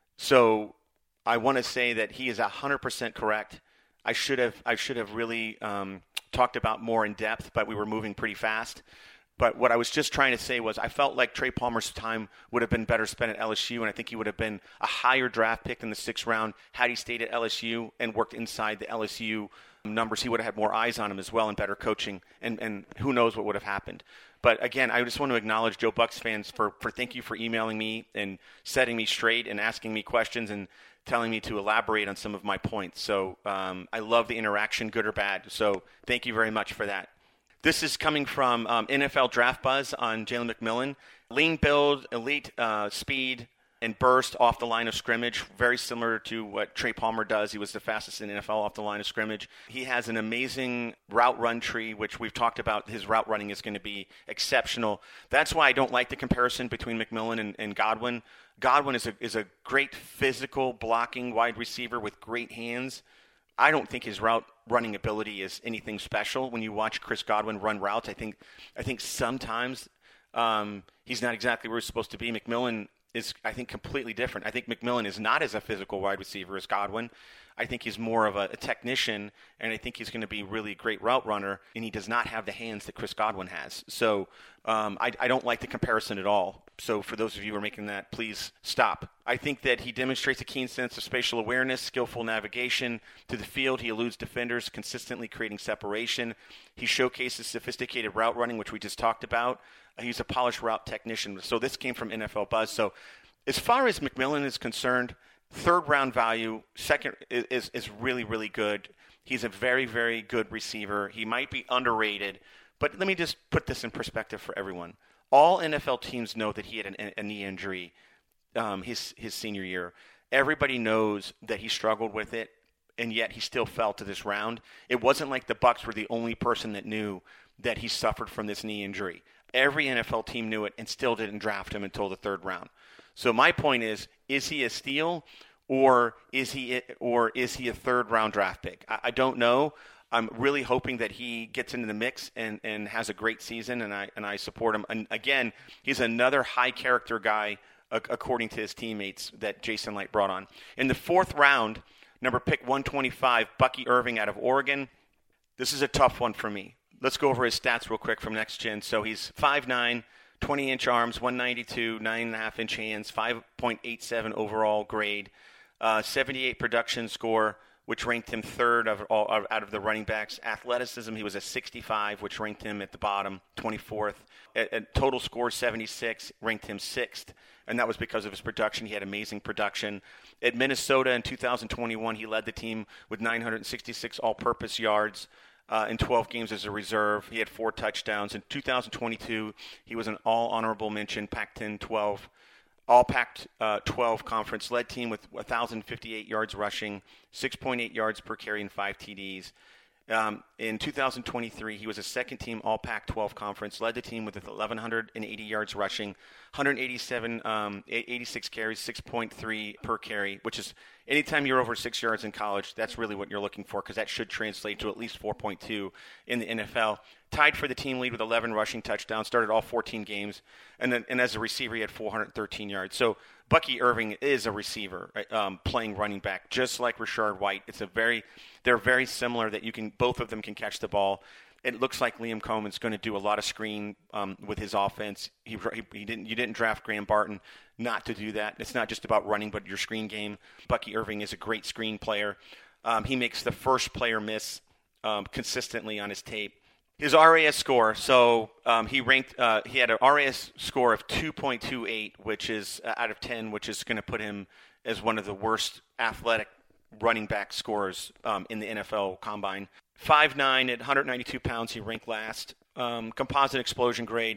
So I want to say that he is one hundred percent correct. I should have I should have really um, talked about more in depth, but we were moving pretty fast. But what I was just trying to say was I felt like Trey Palmer's time would have been better spent at L S U, and I think he would have been a higher draft pick in the sixth round had he stayed at L S U and worked inside the L S U numbers. He would have had more eyes on him as well and better coaching, and, and who knows what would have happened. But again, I just want to acknowledge Joe Bucks fans for, for thank you for emailing me and setting me straight and asking me questions and telling me to elaborate on some of my points. So um, I love the interaction, good or bad. So thank you very much for that. This is coming from um, N F L Draft Buzz on Jalen McMillan. Lean build, elite uh, speed, and burst off the line of scrimmage, very similar to what Trey Palmer does. He was the fastest in the N F L off the line of scrimmage. He has an amazing route run tree, which we've talked about. His route running is going to be exceptional. That's why I don't like the comparison between McMillan and, and Godwin. Godwin is a is a great physical blocking wide receiver with great hands. I don't think his route running ability is anything special. When you watch Chris Godwin run routes, I think I think sometimes um, he's not exactly where he's supposed to be. McMillan is, I think, completely different. I think McMillan is not as a physical wide receiver as Godwin. I think he's more of a, a technician, and I think he's going to be really a great route runner, and he does not have the hands that Chris Godwin has. So um, I, I don't like the comparison at all. So for those of you who are making that, please stop. I think that he demonstrates a keen sense of spatial awareness, skillful navigation to the field. He eludes defenders, consistently creating separation. He showcases sophisticated route running, which we just talked about. He's a polished route technician. So this came from N F L Buzz. So as far as McMillan is concerned, third round value, second is is really, really good. He's a very, very good receiver. He might be underrated, but let me just put this in perspective for everyone. All N F L teams know that he had an, a knee injury um, his his senior year. Everybody knows that he struggled with it, and yet he still fell to this round. It wasn't like the Bucs were the only person that knew that he suffered from this knee injury. Every N F L team knew it and still didn't draft him until the third round. So my point is, is he a steal or is he or is he a third round draft pick? I, I don't know. I'm really hoping that he gets into the mix and, and has a great season, and I and I support him. And again, he's another high character guy, uh, according to his teammates that Jason Light brought on. In the fourth round, number pick one twenty-five, Bucky Irving out of Oregon. This is a tough one for me. Let's go over his stats real quick from Next Gen. So he's five nine, twenty-inch arms, one ninety-two, nine point five inch hands, five point eight seven overall grade, uh, seventy-eight production score, which ranked him third of all, out of the running backs. Athleticism, he was a sixty-five, which ranked him at the bottom, twenty-fourth. At, at total score, seventy-six, ranked him sixth, and that was because of his production. He had amazing production. At Minnesota in two thousand twenty-one, he led the team with nine hundred sixty-six all-purpose yards. Uh, in twelve games as a reserve. He had four touchdowns. In two thousand twenty-two, he was an all-honorable mention, Pac ten twelve, all-Pac uh, twelve conference, led team with one thousand fifty-eight yards rushing, six point eight yards per carry, and five T Ds. Um, in two thousand twenty-three, he was a second-team all-Pac twelve conference, led the team with eleven eighty yards rushing, one hundred eighty-seven, um, eighty-six carries, six point three per carry, which is anytime you're over six yards in college, that's really what you're looking for because that should translate to at least four point two in the N F L. Tied for the team lead with eleven rushing touchdowns, started all fourteen games, and then and as a receiver, he had four hundred thirteen yards. So Bucky Irving is a receiver um, playing running back, just like Rashard White. It's a very, they're very similar that you can, both of them can catch the ball. It looks like Liam Cohen's going to do a lot of screen um, with his offense. He, he, he didn't, you didn't draft Graham Barton not to do that. It's not just about running, but your screen game. Bucky Irving is a great screen player. Um, he makes the first player miss um, consistently on his tape. His R A S score, so um, he ranked. Uh, he had an R A S score of two point two eight, which is uh, out of ten, which is going to put him as one of the worst athletic running back scorers um, in the N F L Combine. five nine at one hundred ninety-two pounds, he ranked last. Um, composite explosion grade,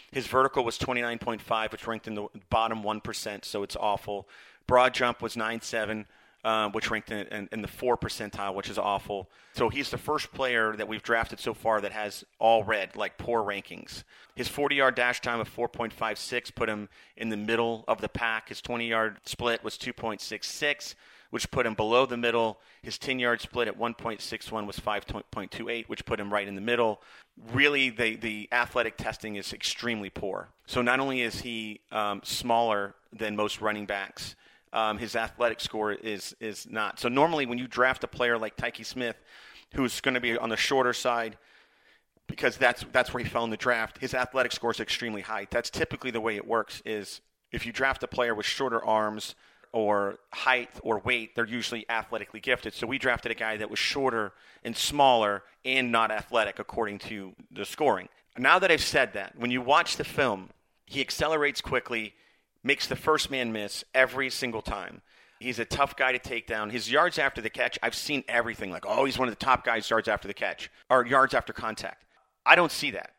His vertical was twenty-nine point five, which ranked in the bottom one percent, so it's awful. Broad jump was nine seven, uh, which ranked in, in, in the four percentile, which is awful. So he's the first player that we've drafted so far that has all red, like poor rankings. His forty-yard dash time of four point five six put him in the middle of the pack. His twenty-yard split was two point six six, which put him below the middle. His ten-yard split at one point six one was five point two eight, which put him right in the middle. Really, the, the athletic testing is extremely poor. So not only is he um, smaller than most running backs, um, his athletic score is is not. So normally when you draft a player like Tyke Smith, who's going to be on the shorter side, because that's that's where he fell in the draft, his athletic score is extremely high. That's typically the way it works, is if you draft a player with shorter arms or height or weight, they're usually athletically gifted. So we drafted a guy that was shorter and smaller and not athletic according to the scoring. Now that I've said that, when you watch the film, he accelerates quickly, makes the first man miss every single time. He's a tough guy to take down. His yards after the catch, I've seen everything. Like, oh, he's one of the top guys yards after the catch, or yards after contact. I don't see that.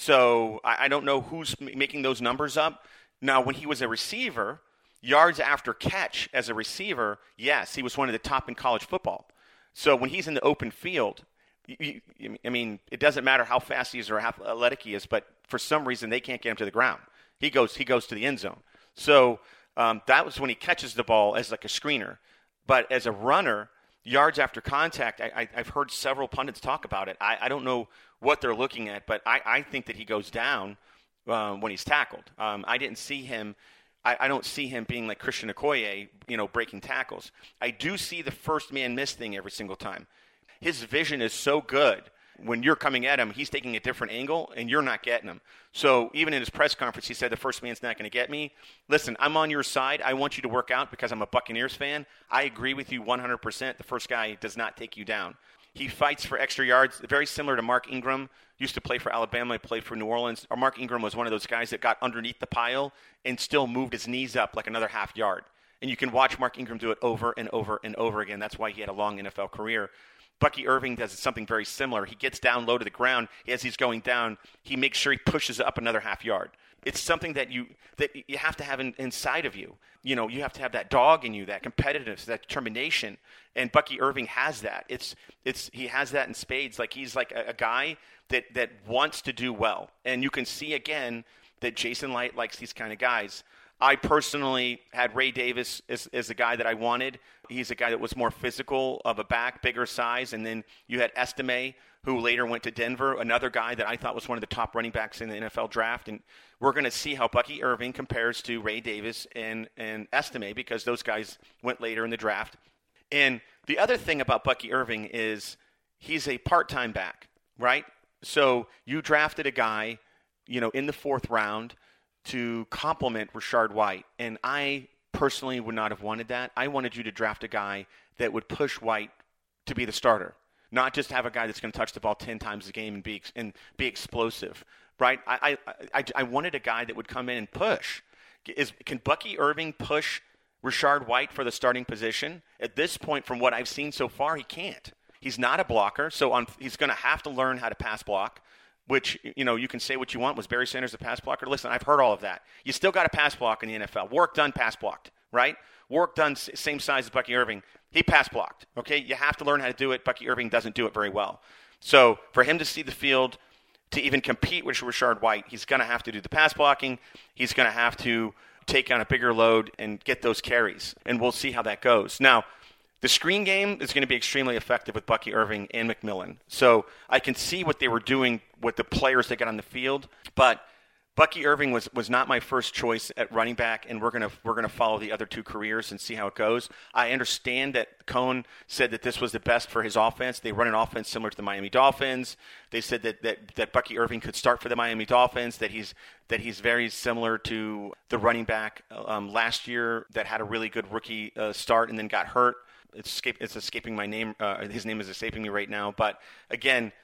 So I, I don't know who's making those numbers up. Now, when he was a receiver, yards after catch as a receiver, yes, he was one of the top in college football. So when he's in the open field, you, you, I mean, it doesn't matter how fast he is or how athletic he is, but for some reason they can't get him to the ground. He goes, he goes to the end zone. So um, that was when he catches the ball as like a screener. But as a runner, yards after contact, I, I, I've heard several pundits talk about it. I, I don't know what they're looking at, but I, I think that he goes down uh, when he's tackled. Um, I didn't see him. I, I don't see him being like Christian Okoye, you know, breaking tackles. I do see the first man miss thing every single time. His vision is so good. When you're coming at him, he's taking a different angle, and you're not getting him. So even in his press conference, he said, the first man's not going to get me. Listen, I'm on your side. I want you to work out because I'm a Buccaneers fan. I agree with you one hundred percent. The first guy does not take you down. He fights for extra yards, very similar to Mark Ingram. Used to play for Alabama, played for New Orleans. Or Mark Ingram was one of those guys that got underneath the pile and still moved his knees up like another half yard. And you can watch Mark Ingram do it over and over and over again. That's why he had a long N F L career. Bucky Irving does something very similar. He gets down low to the ground. As he's going down, he makes sure he pushes up another half yard. It's something that you that you have to have in, inside of you. You know, you have to have that dog in you, that competitiveness, that determination. And Bucky Irving has that. It's it's he has that in spades. Like he's like a, a guy that that wants to do well. And you can see again that Jason Light likes these kind of guys. I personally had Ray Davis as, as the guy that I wanted. He's a guy that was more physical of a back, bigger size. And then you had Estime, who later went to Denver, another guy that I thought was one of the top running backs in the N F L draft. And we're going to see how Bucky Irving compares to Ray Davis and, and Estime, because those guys went later in the draft. And the other thing about Bucky Irving is he's a part-time back, right? So you drafted a guy, you know, in the fourth round to complement Rashard White. And I personally would not have wanted that. I wanted you to draft a guy that would push White to be the starter, not just have a guy that's going to touch the ball ten times a game and be and be explosive, right? I I, I, I wanted a guy that would come in and push. Is Can Bucky Irving push Rashard White for the starting position? At this point, from what I've seen so far, he can't. He's not a blocker, so on, he's going to have to learn how to pass block. Which, you know, you can say what you want. Was Barry Sanders a pass blocker? Listen, I've heard all of that. You still got to pass block in the N F L. Warrick Dunn pass blocked, right? Warrick Dunn, same size as Bucky Irving. He pass blocked, okay? You have to learn how to do it. Bucky Irving doesn't do it very well. So for him to see the field, to even compete with Rashard White, he's going to have to do the pass blocking. He's going to have to take on a bigger load and get those carries, and we'll see how that goes. Now, the screen game is going to be extremely effective with Bucky Irving and McMillan. So I can see what they were doing with the players that got on the field, but Bucky Irving was, was not my first choice at running back, and we're gonna we're gonna follow the other two careers and see how it goes. I understand that Cohn said that this was the best for his offense. They run an offense similar to the Miami Dolphins. They said that, that, that Bucky Irving could start for the Miami Dolphins. That he's that he's very similar to the running back um, last year that had a really good rookie uh, start and then got hurt. It's, escape, it's escaping my name. Uh, his name is escaping me right now. But again,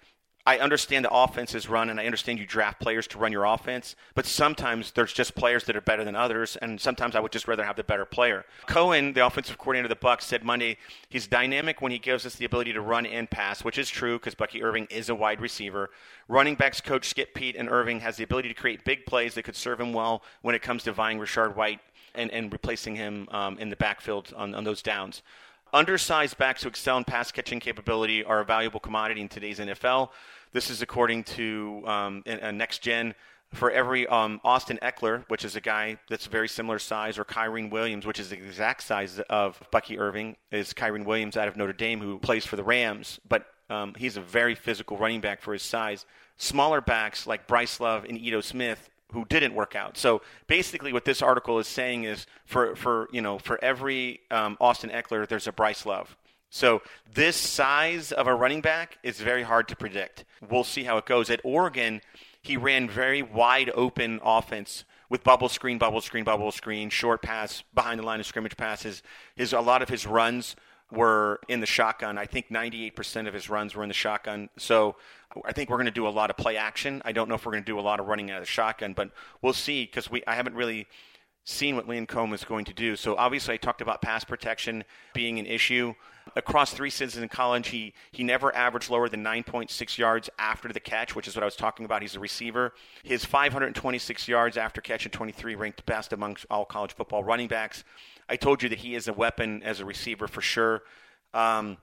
I understand the offense is run, and I understand you draft players to run your offense, but sometimes there's just players that are better than others, and sometimes I would just rather have the better player. Cohen, the offensive coordinator of the Bucs, said Monday he's dynamic when he gives us the ability to run and pass, which is true because Bucky Irving is a wide receiver. Running backs coach Skip Peete and Irving has the ability to create big plays that could serve him well when it comes to vying Rashard White and, and replacing him um, in the backfield on, on those downs. Undersized backs who excel in pass-catching capability are a valuable commodity in today's N F L. This is according to um, a Next Gen. For every um, Austin Eckler, which is a guy that's very similar size, or Kyren Williams, which is the exact size of Bucky Irving, is Kyren Williams out of Notre Dame, who plays for the Rams. But um, he's a very physical running back for his size. Smaller backs like Bryce Love and Ito Smith, who didn't work out. So basically what this article is saying is for, for you know, for every um, Austin Eckler, there's a Bryce Love. So this size of a running back is very hard to predict. We'll see how it goes. At Oregon, he ran very wide open offense with bubble screen, bubble screen, bubble screen, short pass, behind the line of scrimmage passes. His a lot of his runs were in the shotgun. I think ninety-eight percent of his runs were in the shotgun. So I think we're going to do a lot of play action. I don't know if we're going to do a lot of running out of the shotgun, but we'll see because we I haven't really seen what Lincomb is going to do. So obviously I talked about pass protection being an issue. Across three seasons in college, he he never averaged lower than nine point six yards after the catch, which is what I was talking about. He's a receiver. His five hundred twenty-six yards after catch in twenty-three ranked best amongst all college football running backs. I told you that he is a weapon as a receiver for sure. Um,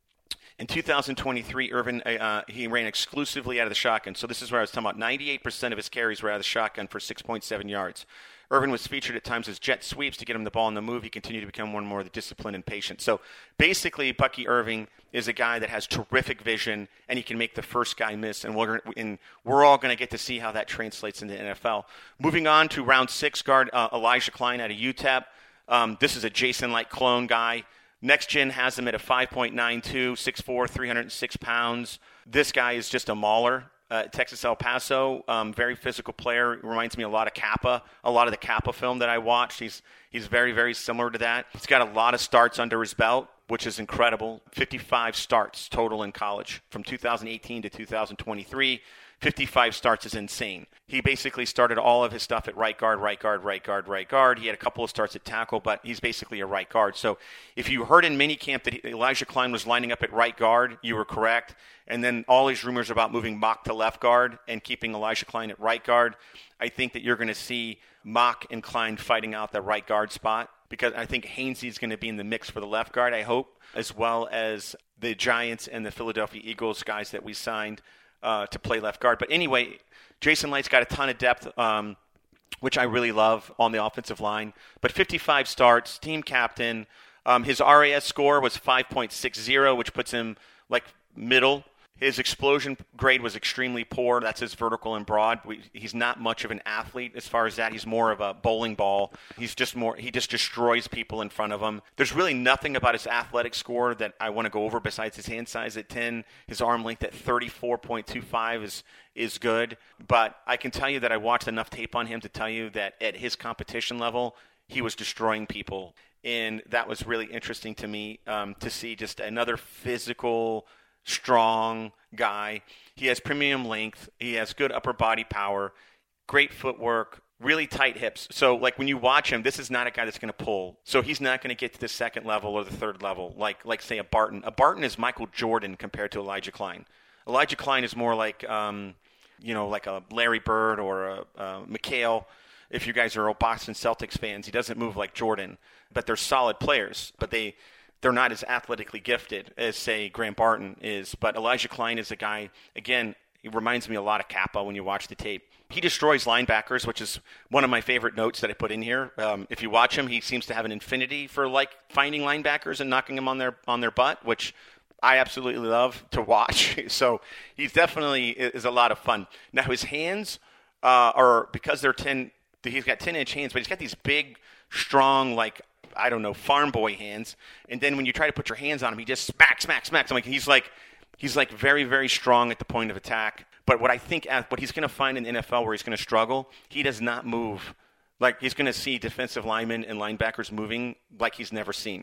in two thousand twenty-three, Irvin, uh, he ran exclusively out of the shotgun. So this is where I was talking about. ninety-eight percent of his carries were out of the shotgun for six point seven yards. Irvin was featured at times as jet sweeps to get him the ball on the move. He continued to become more and more the disciplined and patient. So basically, Bucky Irving is a guy that has terrific vision, and he can make the first guy miss. And we're and we're all going to get to see how that translates into the N F L. Moving on to round six, guard uh, Elijah Klein out of U T E P. Um, this is a Jason-like clone guy. Next Gen has him at a five point nine two, six foot four, three hundred six pounds. This guy is just a mauler. Uh, Texas El Paso, um, very physical player. Reminds me a lot of Kappa, a lot of the Kappa film that I watched. He's he's very, very similar to that. He's got a lot of starts under his belt, which is incredible. fifty-five starts total in college from two thousand eighteen to two thousand twenty-three. fifty-five starts is insane. He basically started all of his stuff at right guard, right guard, right guard, right guard. He had a couple of starts at tackle, but he's basically a right guard. So if you heard in minicamp that Elijah Klein was lining up at right guard, you were correct. And then all these rumors about moving Mock to left guard and keeping Elijah Klein at right guard, I think that you're going to see Mock and Klein fighting out the right guard spot because I think Hainsey is going to be in the mix for the left guard, I hope, as well as the Giants and the Philadelphia Eagles guys that we signed Uh, to play left guard. But anyway, Jason Light's got a ton of depth, um, which I really love on the offensive line. But fifty-five starts, team captain. Um, his R A S score was five point six zero, which puts him like middle. His explosion grade was extremely poor. That's his vertical and broad. We, he's not much of an athlete as far as that. He's more of a bowling ball. He's just more. He just destroys people in front of him. There's really nothing about his athletic score that I want to go over besides his hand size at ten. His arm length at thirty-four point two five is is good. But I can tell you that I watched enough tape on him to tell you that at his competition level, he was destroying people. And that was really interesting to me um, to see just another physical, strong guy. He has premium length. He has good upper body power, great footwork, really tight hips. So, like, when you watch him, this is not a guy that's going to pull. So he's not going to get to the second level or the third level, like, like say, a Barton. A Barton is Michael Jordan compared to Elijah Klein. Elijah Klein is more like, um, you know, like a Larry Bird or a, a McHale. If you guys are Boston Celtics fans, he doesn't move like Jordan. But they're solid players. But they... They're not as athletically gifted as, say, Grant Barton is. But Elijah Klein is a guy, again, he reminds me a lot of Kappa when you watch the tape. He destroys linebackers, which is one of my favorite notes that I put in here. Um, if you watch him, he seems to have an affinity for, like, finding linebackers and knocking them on their on their butt, which I absolutely love to watch. So he's definitely is a lot of fun. Now, his hands uh, are, because they're ten, he's got ten-inch hands, but he's got these big, strong, like, I don't know, farm boy hands. And then when you try to put your hands on him, he just smack, smack, smacks. I'm like, he's like, he's like very, very strong at the point of attack. But what I think, what he's going to find in the N F L where he's going to struggle, he does not move. Like, he's going to see defensive linemen and linebackers moving like he's never seen.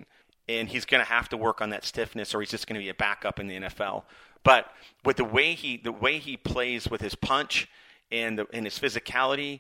and he's going to have to work on that stiffness, or he's just going to be a backup in the N F L. But with the way he the way he plays with his punch and the, and his physicality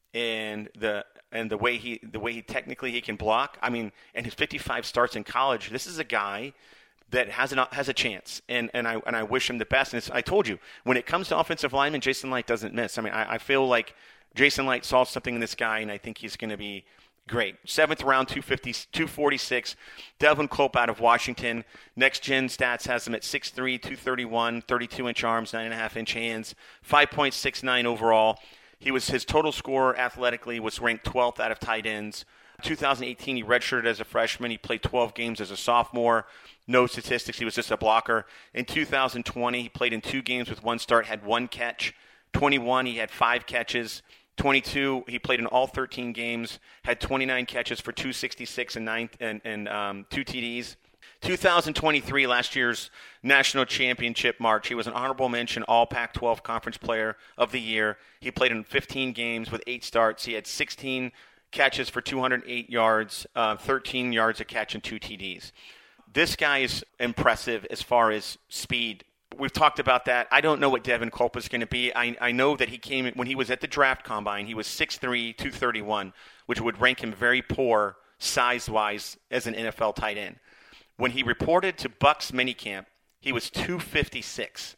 and the and the way he the way he technically he can block, I mean, and his fifty-five starts in college, this is a guy that has an, has a chance, and, and I and I wish him the best. And it's, I told you, when it comes to offensive linemen, Jason Licht doesn't miss. I mean, I, I feel like Jason Licht saw something in this guy, and I think he's going to be great. Seventh round, two fifty, two forty-six. Devin Culp out of Washington. Next Gen Stats has him at six three, two thirty-one, thirty-two inch arms, nine point five inch hands, five point six nine overall. He was his total score athletically was ranked twelfth out of tight ends. two thousand eighteen, he redshirted as a freshman. He played twelve games as a sophomore. No statistics. He was just a blocker. In two thousand twenty, he played in two games with one start, had one catch. twenty-one, he had five catches. twenty-two, he played in all thirteen games, had twenty-nine catches for two sixty-six and, nine, and, and um, two T Ds. two thousand twenty-three, last year's national championship march, he was an honorable mention All Pac twelve Conference Player of the Year. He played in fifteen games with eight starts. He had sixteen catches for two hundred eight yards, uh, thirteen yards a catch, and two T Ds. This guy is impressive as far as speed. We've talked about that. I don't know what Devin Culp is going to be. I, I know that he came when he was at the draft combine, he was six three, two thirty-one, which would rank him very poor size-wise as an N F L tight end. When he reported to Bucs minicamp, he was two fifty-six.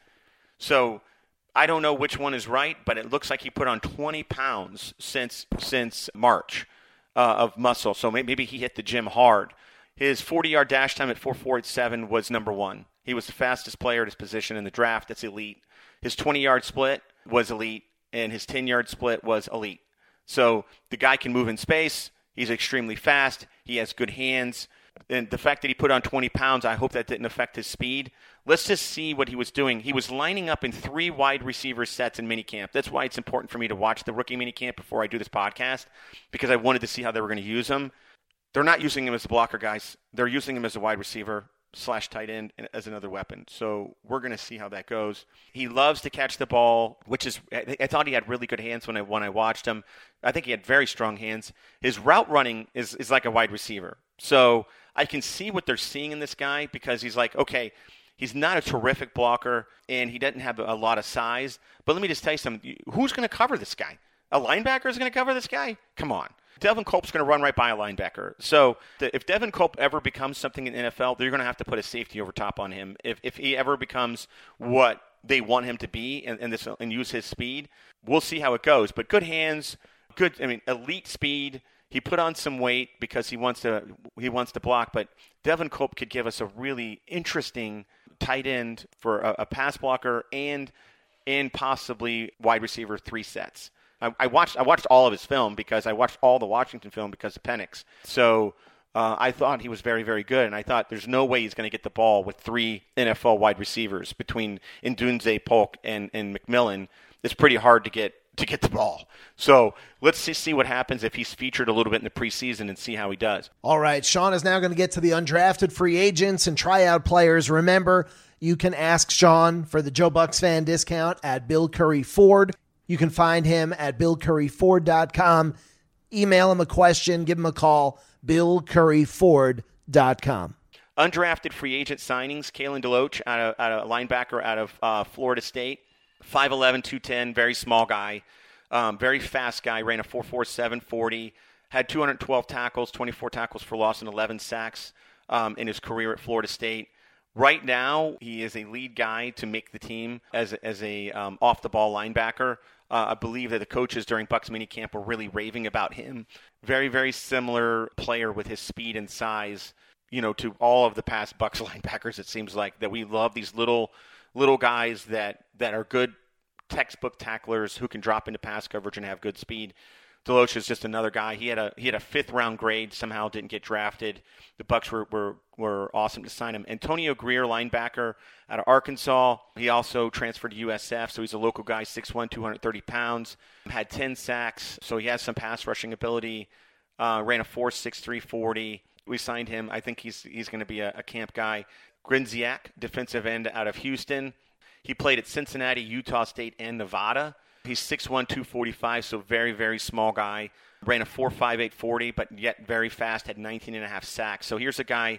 So I don't know which one is right, but it looks like he put on twenty pounds since since March uh, of muscle. So maybe he hit the gym hard. His forty-yard dash time at four forty-seven was number one. He was the fastest player at his position in the draft. That's elite. His twenty-yard split was elite, and his ten-yard split was elite. So the guy can move in space. He's extremely fast. He has good hands. And the fact that he put on twenty pounds, I hope that didn't affect his speed. Let's just see what he was doing. He was lining up in three wide receiver sets in minicamp. That's why it's important for me to watch the rookie minicamp before I do this podcast, because I wanted to see how they were going to use him. They're not using him as a blocker, guys. They're using him as a wide receiver slash tight end as another weapon. So we're going to see how that goes. He loves to catch the ball, which is, I thought he had really good hands when I when I watched him. I think he had very strong hands. His route running is, is like a wide receiver. So I can see what they're seeing in this guy, because he's like, okay, he's not a terrific blocker, and he doesn't have a lot of size. But let me just tell you something. Who's going to cover this guy? A linebacker is going to cover this guy? Come on. Devin Culp's going to run right by a linebacker. So the, if Devin Culp ever becomes something in the N F L, they're going to have to put a safety over top on him. If if he ever becomes what they want him to be and, and, this, and use his speed, we'll see how it goes. But good hands, good, I mean, elite speed. He put on some weight because he wants to he wants to block. But Devin Culp could give us a really interesting tight end for a, a pass blocker and and possibly wide receiver three sets. I, I watched I watched all of his film because I watched all the Washington film because of Penix. So uh, I thought he was very, very good, and I thought there's no way he's going to get the ball with three N F L wide receivers between Ndunze, Polk, and, and McMillan. It's pretty hard to get to get the ball. So let's see, see what happens if he's featured a little bit in the preseason and see how he does. All right, Sean is now going to get to the undrafted free agents and tryout players. Remember, you can ask Sean for the Joe Bucks fan discount at Bill Curry Ford. You can find him at bill curry ford dot com. Email him a question, give him a call, bill curry ford dot com. Undrafted free agent signings, Kalen DeLoach, out of, out of linebacker out of uh, Florida State, five eleven, two ten, very small guy, um, very fast guy, ran a four forty-seven forty, had two hundred twelve tackles, twenty-four tackles for loss, and eleven sacks um, in his career at Florida State. Right now, he is a lead guy to make the team as, as a um, off-the-ball linebacker. Uh, I believe that the coaches during Bucs minicamp were really raving about him. Very, very similar player with his speed and size, you know, to all of the past Bucs linebackers. It seems like that we love these little, little guys that, that are good textbook tacklers who can drop into pass coverage and have good speed. DeLoach is just another guy. He had a he had a fifth round grade. Somehow didn't get drafted. The Bucs were were were awesome to sign him. Antonio Greer, linebacker out of Arkansas. He also transferred to U S F, so he's a local guy, six one, two hundred thirty pounds. Had ten sacks, so he has some pass rushing ability. Uh, ran a four six three forty. We signed him. I think he's he's going to be a, a camp guy. Grinziak, defensive end out of Houston. He played at Cincinnati, Utah State, and Nevada. He's six one, two forty-five, so very, very small guy. Ran a four five eight forty, but yet very fast, had nineteen and a half sacks. So here's a guy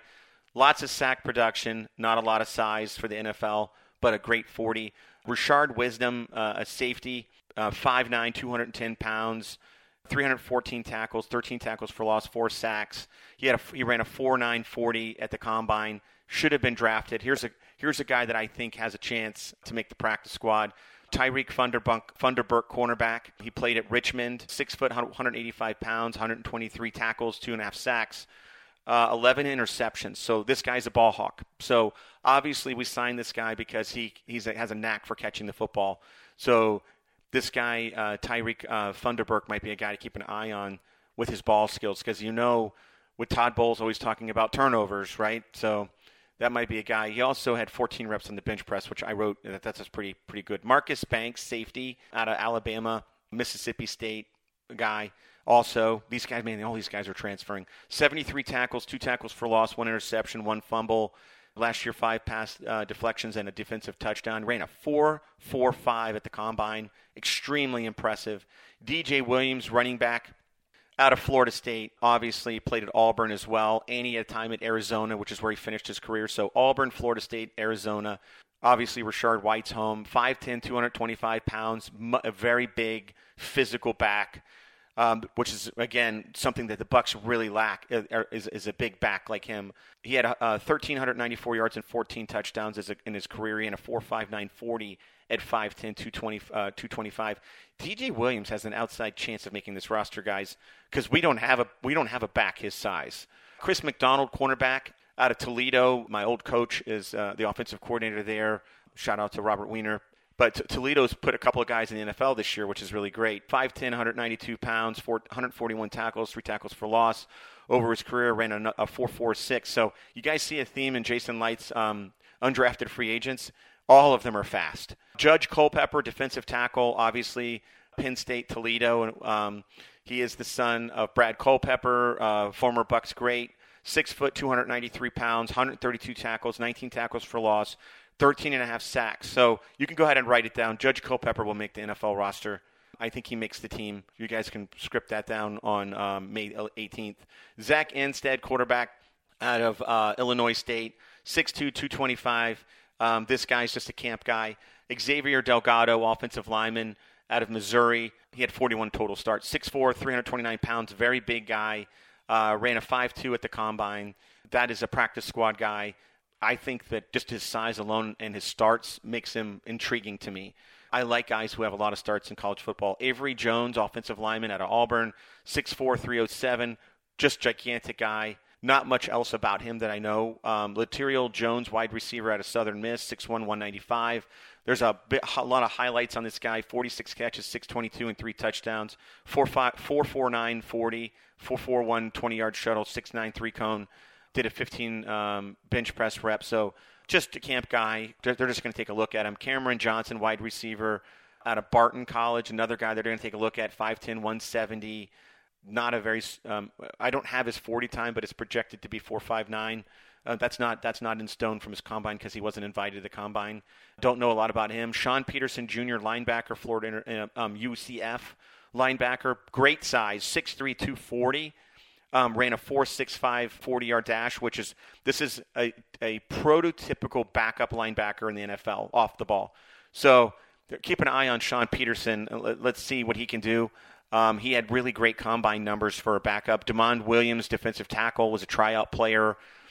Lots of sack production, not a lot of size for the N F L, but a great forty. Rashard Wisdom, uh, a safety, uh, five nine, two hundred ten pounds, three hundred fourteen tackles, thirteen tackles for loss, four sacks. He had a, he ran a four nine forty at the combine. Should have been drafted. Here's a here's a guy that I think has a chance to make the practice squad. Tyreek Funderburk, Funderburk, cornerback. He played at Richmond, six foot, one hundred eighty-five pounds, one hundred twenty-three tackles, two and a half sacks. Uh, eleven interceptions. So this guy's a ball hawk. So obviously we signed this guy because he he's a, has a knack for catching the football. So this guy, uh, Tyreek uh, Funderburk, might be a guy to keep an eye on with his ball skills because, you know, with Todd Bowles always talking about turnovers, right? So that might be a guy. He also had fourteen reps on the bench press, which I wrote that that's pretty pretty good. Marcus Banks, safety out of Alabama, Mississippi State guy. Also, these guys, man, all these guys are transferring. seventy-three tackles, two tackles for loss, one interception, one fumble. Last year, five pass uh, deflections and a defensive touchdown. Ran a four four five at the combine. Extremely impressive. D J Williams, running back out of Florida State, obviously played at Auburn as well. And he had time at Arizona, which is where he finished his career. So Auburn, Florida State, Arizona. Obviously, Rashard White's home. five ten, two hundred twenty-five pounds. A very big physical back. Um, which is, again, something that the Bucs really lack, uh, is, is a big back like him. He had uh, one thousand three hundred ninety-four yards and fourteen touchdowns as a, in his career. He had a four five nine forty at five ten, two twenty, uh, two twenty-five. D J Williams has an outside chance of making this roster, guys, because we don't have a we don't have a back his size. Chris McDonald, cornerback out of Toledo. My old coach is uh, the offensive coordinator there. Shout out to Robert Weiner. But Toledo's put a couple of guys in the N F L this year, which is really great. five ten, one hundred ninety-two pounds, one hundred forty-one tackles, three tackles for loss. Over his career, ran a four four six. So you guys see a theme in Jason Light's um, undrafted free agents. All of them are fast. Judge Culpepper, defensive tackle, obviously Penn State, Toledo. Um, he is the son of Brad Culpepper, uh, former Bucs great. Six foot, two hundred ninety-three pounds, one hundred thirty-two tackles, nineteen tackles for loss. thirteen and a half sacks. So you can go ahead and write it down. Judge Culpepper will make the N F L roster. I think he makes the team. You guys can script that down on um, May eighteenth. Zach Anstead, quarterback out of uh, Illinois State, six two, two twenty-five. Um, this guy's just a camp guy. Xavier Delgado, offensive lineman out of Missouri. He had forty-one total starts. six four, three hundred twenty-nine pounds, very big guy. Uh, ran a five two at the combine. That is a practice squad guy. I think that just his size alone and his starts makes him intriguing to me. I like guys who have a lot of starts in college football. Avery Jones, offensive lineman out of Auburn, six four, three oh seven, just gigantic guy. Not much else about him that I know. Um, Laterial Jones, wide receiver out of Southern Miss, six one, one ninety-five. There's a, bit, a lot of highlights on this guy, forty-six catches, six twenty-two, and three touchdowns, four four nine forty, four four one twenty-yard shuttle, six nine three cone. Did a fifteen um, bench press rep. So just a camp guy. They're, they're just going to take a look at him. Cameron Johnson, wide receiver out of Barton College, another guy they're going to take a look at, five ten, one seventy. Not a very um, – I don't have his forty time, but it's projected to be four five nine. Uh, that's not that's not in stone from his combine because he wasn't invited to the combine. Don't know a lot about him. Sean Peterson, Junior linebacker, Florida um, U C F linebacker. Great size, six three, two forty. Um, ran a four six five forty-yard dash, which is this is a, a prototypical backup linebacker in the N F L off the ball. So keep an eye on Sean Peterson. Let's see what he can do. Um, he had really great combine numbers for a backup. Demond Williams, defensive tackle, was a tryout player,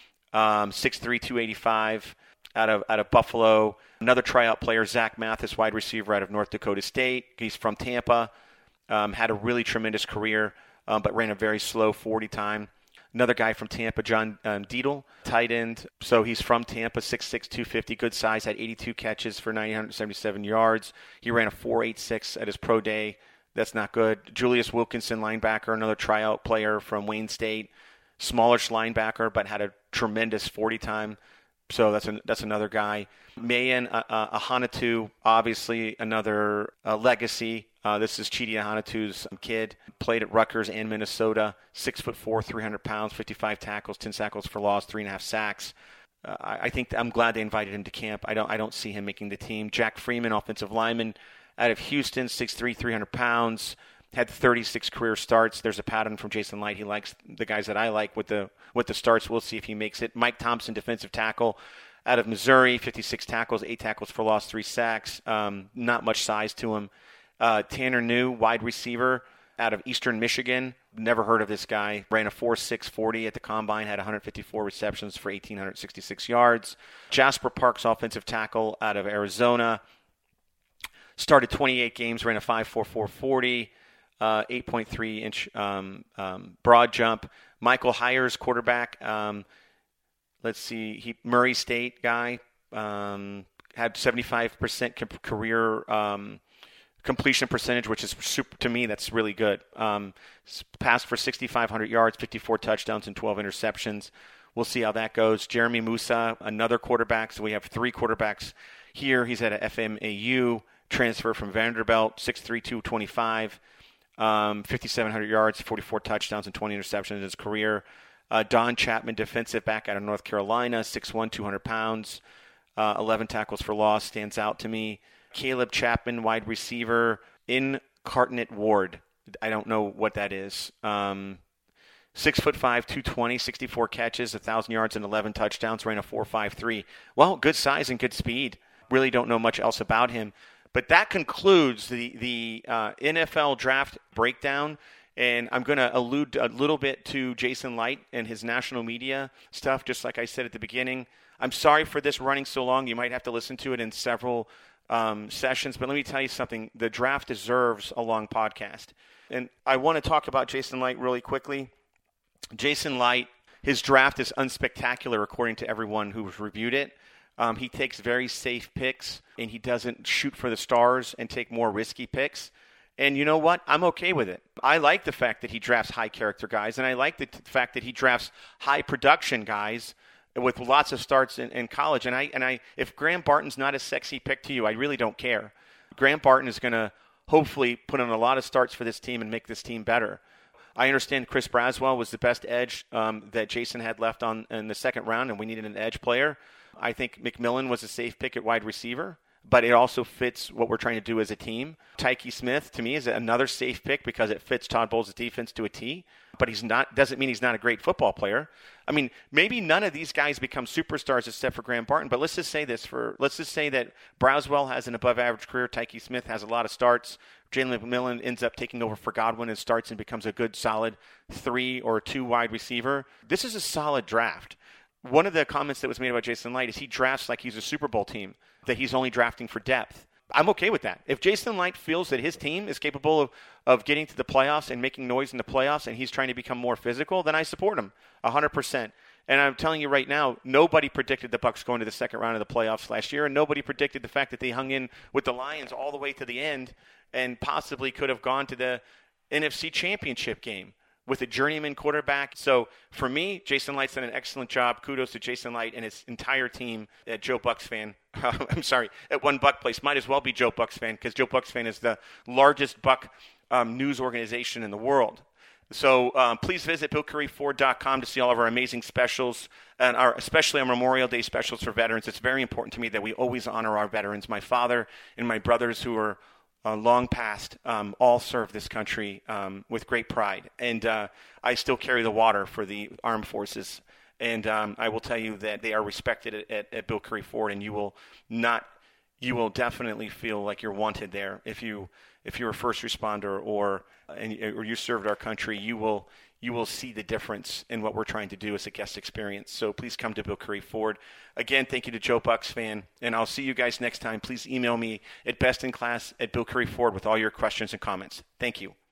um, six three, two eighty-five out of out of Buffalo. Another tryout player, Zach Mathis, wide receiver out of North Dakota State. He's from Tampa. Um, had a really tremendous career. Um, but ran a very slow forty time. Another guy from Tampa, John um, Deedle, tight end. So he's from Tampa, six six, two fifty, good size, had eighty-two catches for nine hundred seventy-seven yards. He ran a four eighty-six at his pro day. That's not good. Julius Wilkinson, linebacker, another tryout player from Wayne State. Smallish linebacker, but had a tremendous forty time. So that's an, that's another guy. Mayan uh, uh, Ahanatu, obviously another uh, legacy. Uh, this is Chidi Ahanatu's kid. Played at Rutgers and Minnesota. Six foot four, three hundred pounds, fifty-five tackles, ten tackles for loss, three and a half sacks. Uh, I, I think I'm glad they invited him to camp. I don't I don't see him making the team. Jack Freeman, offensive lineman out of Houston, six three, three hundred pounds. had thirty-six career starts. There's a pattern from Jason Light. He likes the guys that I like with the with the starts. We'll see if he makes it. Mike Thompson, defensive tackle out of Missouri, fifty-six tackles, eight tackles for loss, three sacks. Um, not much size to him. Uh, Tanner New, wide receiver out of Eastern Michigan. Never heard of this guy. Ran a four six forty at the Combine, had one hundred fifty-four receptions for one thousand eight hundred sixty-six yards. Jasper Parks, offensive tackle out of Arizona. Started twenty-eight games, ran a five four four forty, uh, eight point three inch um, um, broad jump. Michael Hires, quarterback. Um, let's see, he Murray State guy. Um, had seventy-five percent career um, completion percentage, which is super, to me, that's really good. Um, passed for six thousand five hundred yards, fifty-four touchdowns, and twelve interceptions. We'll see how that goes. Jeremy Musa, another quarterback. So we have three quarterbacks here. He's at a F M A U. Transfer from Vanderbilt, six three, two twenty-five, um, five thousand seven hundred yards, forty-four touchdowns, and twenty interceptions in his career. Uh, Don Chapman, defensive back out of North Carolina, six one, two hundred pounds, uh, eleven tackles for loss, stands out to me. Caleb Chapman, wide receiver, in Cartnet Ward. I don't know what that is. Um, Six foot five, two twenty, sixty-four catches, one thousand yards, and eleven touchdowns, ran a four five three. Well, good size and good speed. Really don't know much else about him. But that concludes the, the uh, N F L draft breakdown, and I'm going to allude a little bit to Jason Light and his national media stuff, just like I said at the beginning. I'm sorry for this running so long. You might have to listen to it in several um, sessions, but let me tell you something. The draft deserves a long podcast. And I want to talk about Jason Light really quickly. Jason Light, his draft is unspectacular according to everyone who's reviewed it. Um, he takes very safe picks, and he doesn't shoot for the stars and take more risky picks. And you know what? I'm okay with it. I like the fact that he drafts high-character guys, and I like the t- fact that he drafts high-production guys with lots of starts in, in college. And I and I, if Graham Barton's not a sexy pick to you, I really don't care. Graham Barton is going to hopefully put in a lot of starts for this team and make this team better. I understand Chris Braswell was the best edge um, that Jason had left on in the second round, and we needed an edge player. I think McMillan was a safe pick at wide receiver, but it also fits what we're trying to do as a team. Tyke Smith, to me, is another safe pick because it fits Todd Bowles' defense to a T, but he's not. Doesn't mean he's not a great football player. I mean, maybe none of these guys become superstars except for Graham Barton, but let's just say this. for Let's just say that Braswell has an above-average career. Tyke Smith has a lot of starts. Jalen McMillan ends up taking over for Godwin and starts and becomes a good, solid three or two wide receiver. This is a solid draft. One of the comments that was made about Jason Light is he drafts like he's a Super Bowl team, that he's only drafting for depth. I'm okay with that. If Jason Light feels that his team is capable of, of getting to the playoffs and making noise in the playoffs and he's trying to become more physical, then I support him one hundred percent. And I'm telling you right now, nobody predicted the Bucs going to the second round of the playoffs last year, and nobody predicted the fact that they hung in with the Lions all the way to the end and possibly could have gone to the N F C Championship game with a journeyman quarterback. So for me, Jason Light's done an excellent job. Kudos to Jason Light and his entire team at Joe Bucs Fan. I'm sorry, at One Buck Place. Might as well be Joe Bucs Fan because Joe Bucs Fan is the largest Buck um, news organization in the world. So um, please visit Bill Curry Ford dot com to see all of our amazing specials, and our, especially our Memorial Day specials for veterans. It's very important to me that we always honor our veterans. My father and my brothers who are Uh, long past, um, all serve this country um, with great pride. And uh, I still carry the water for the armed forces. And um, I will tell you that they are respected at, at, at Bill Curry Ford, and you will not, you will definitely feel like you're wanted there. If you, if you're a first responder or, and, or you served our country, you will, you will see the difference in what we're trying to do as a guest experience. So please come to Bill Curry Ford. Again, thank you to Joe Bucs Fan, and I'll see you guys next time. Please email me at bestinclass at Bill Curry Ford with all your questions and comments. Thank you.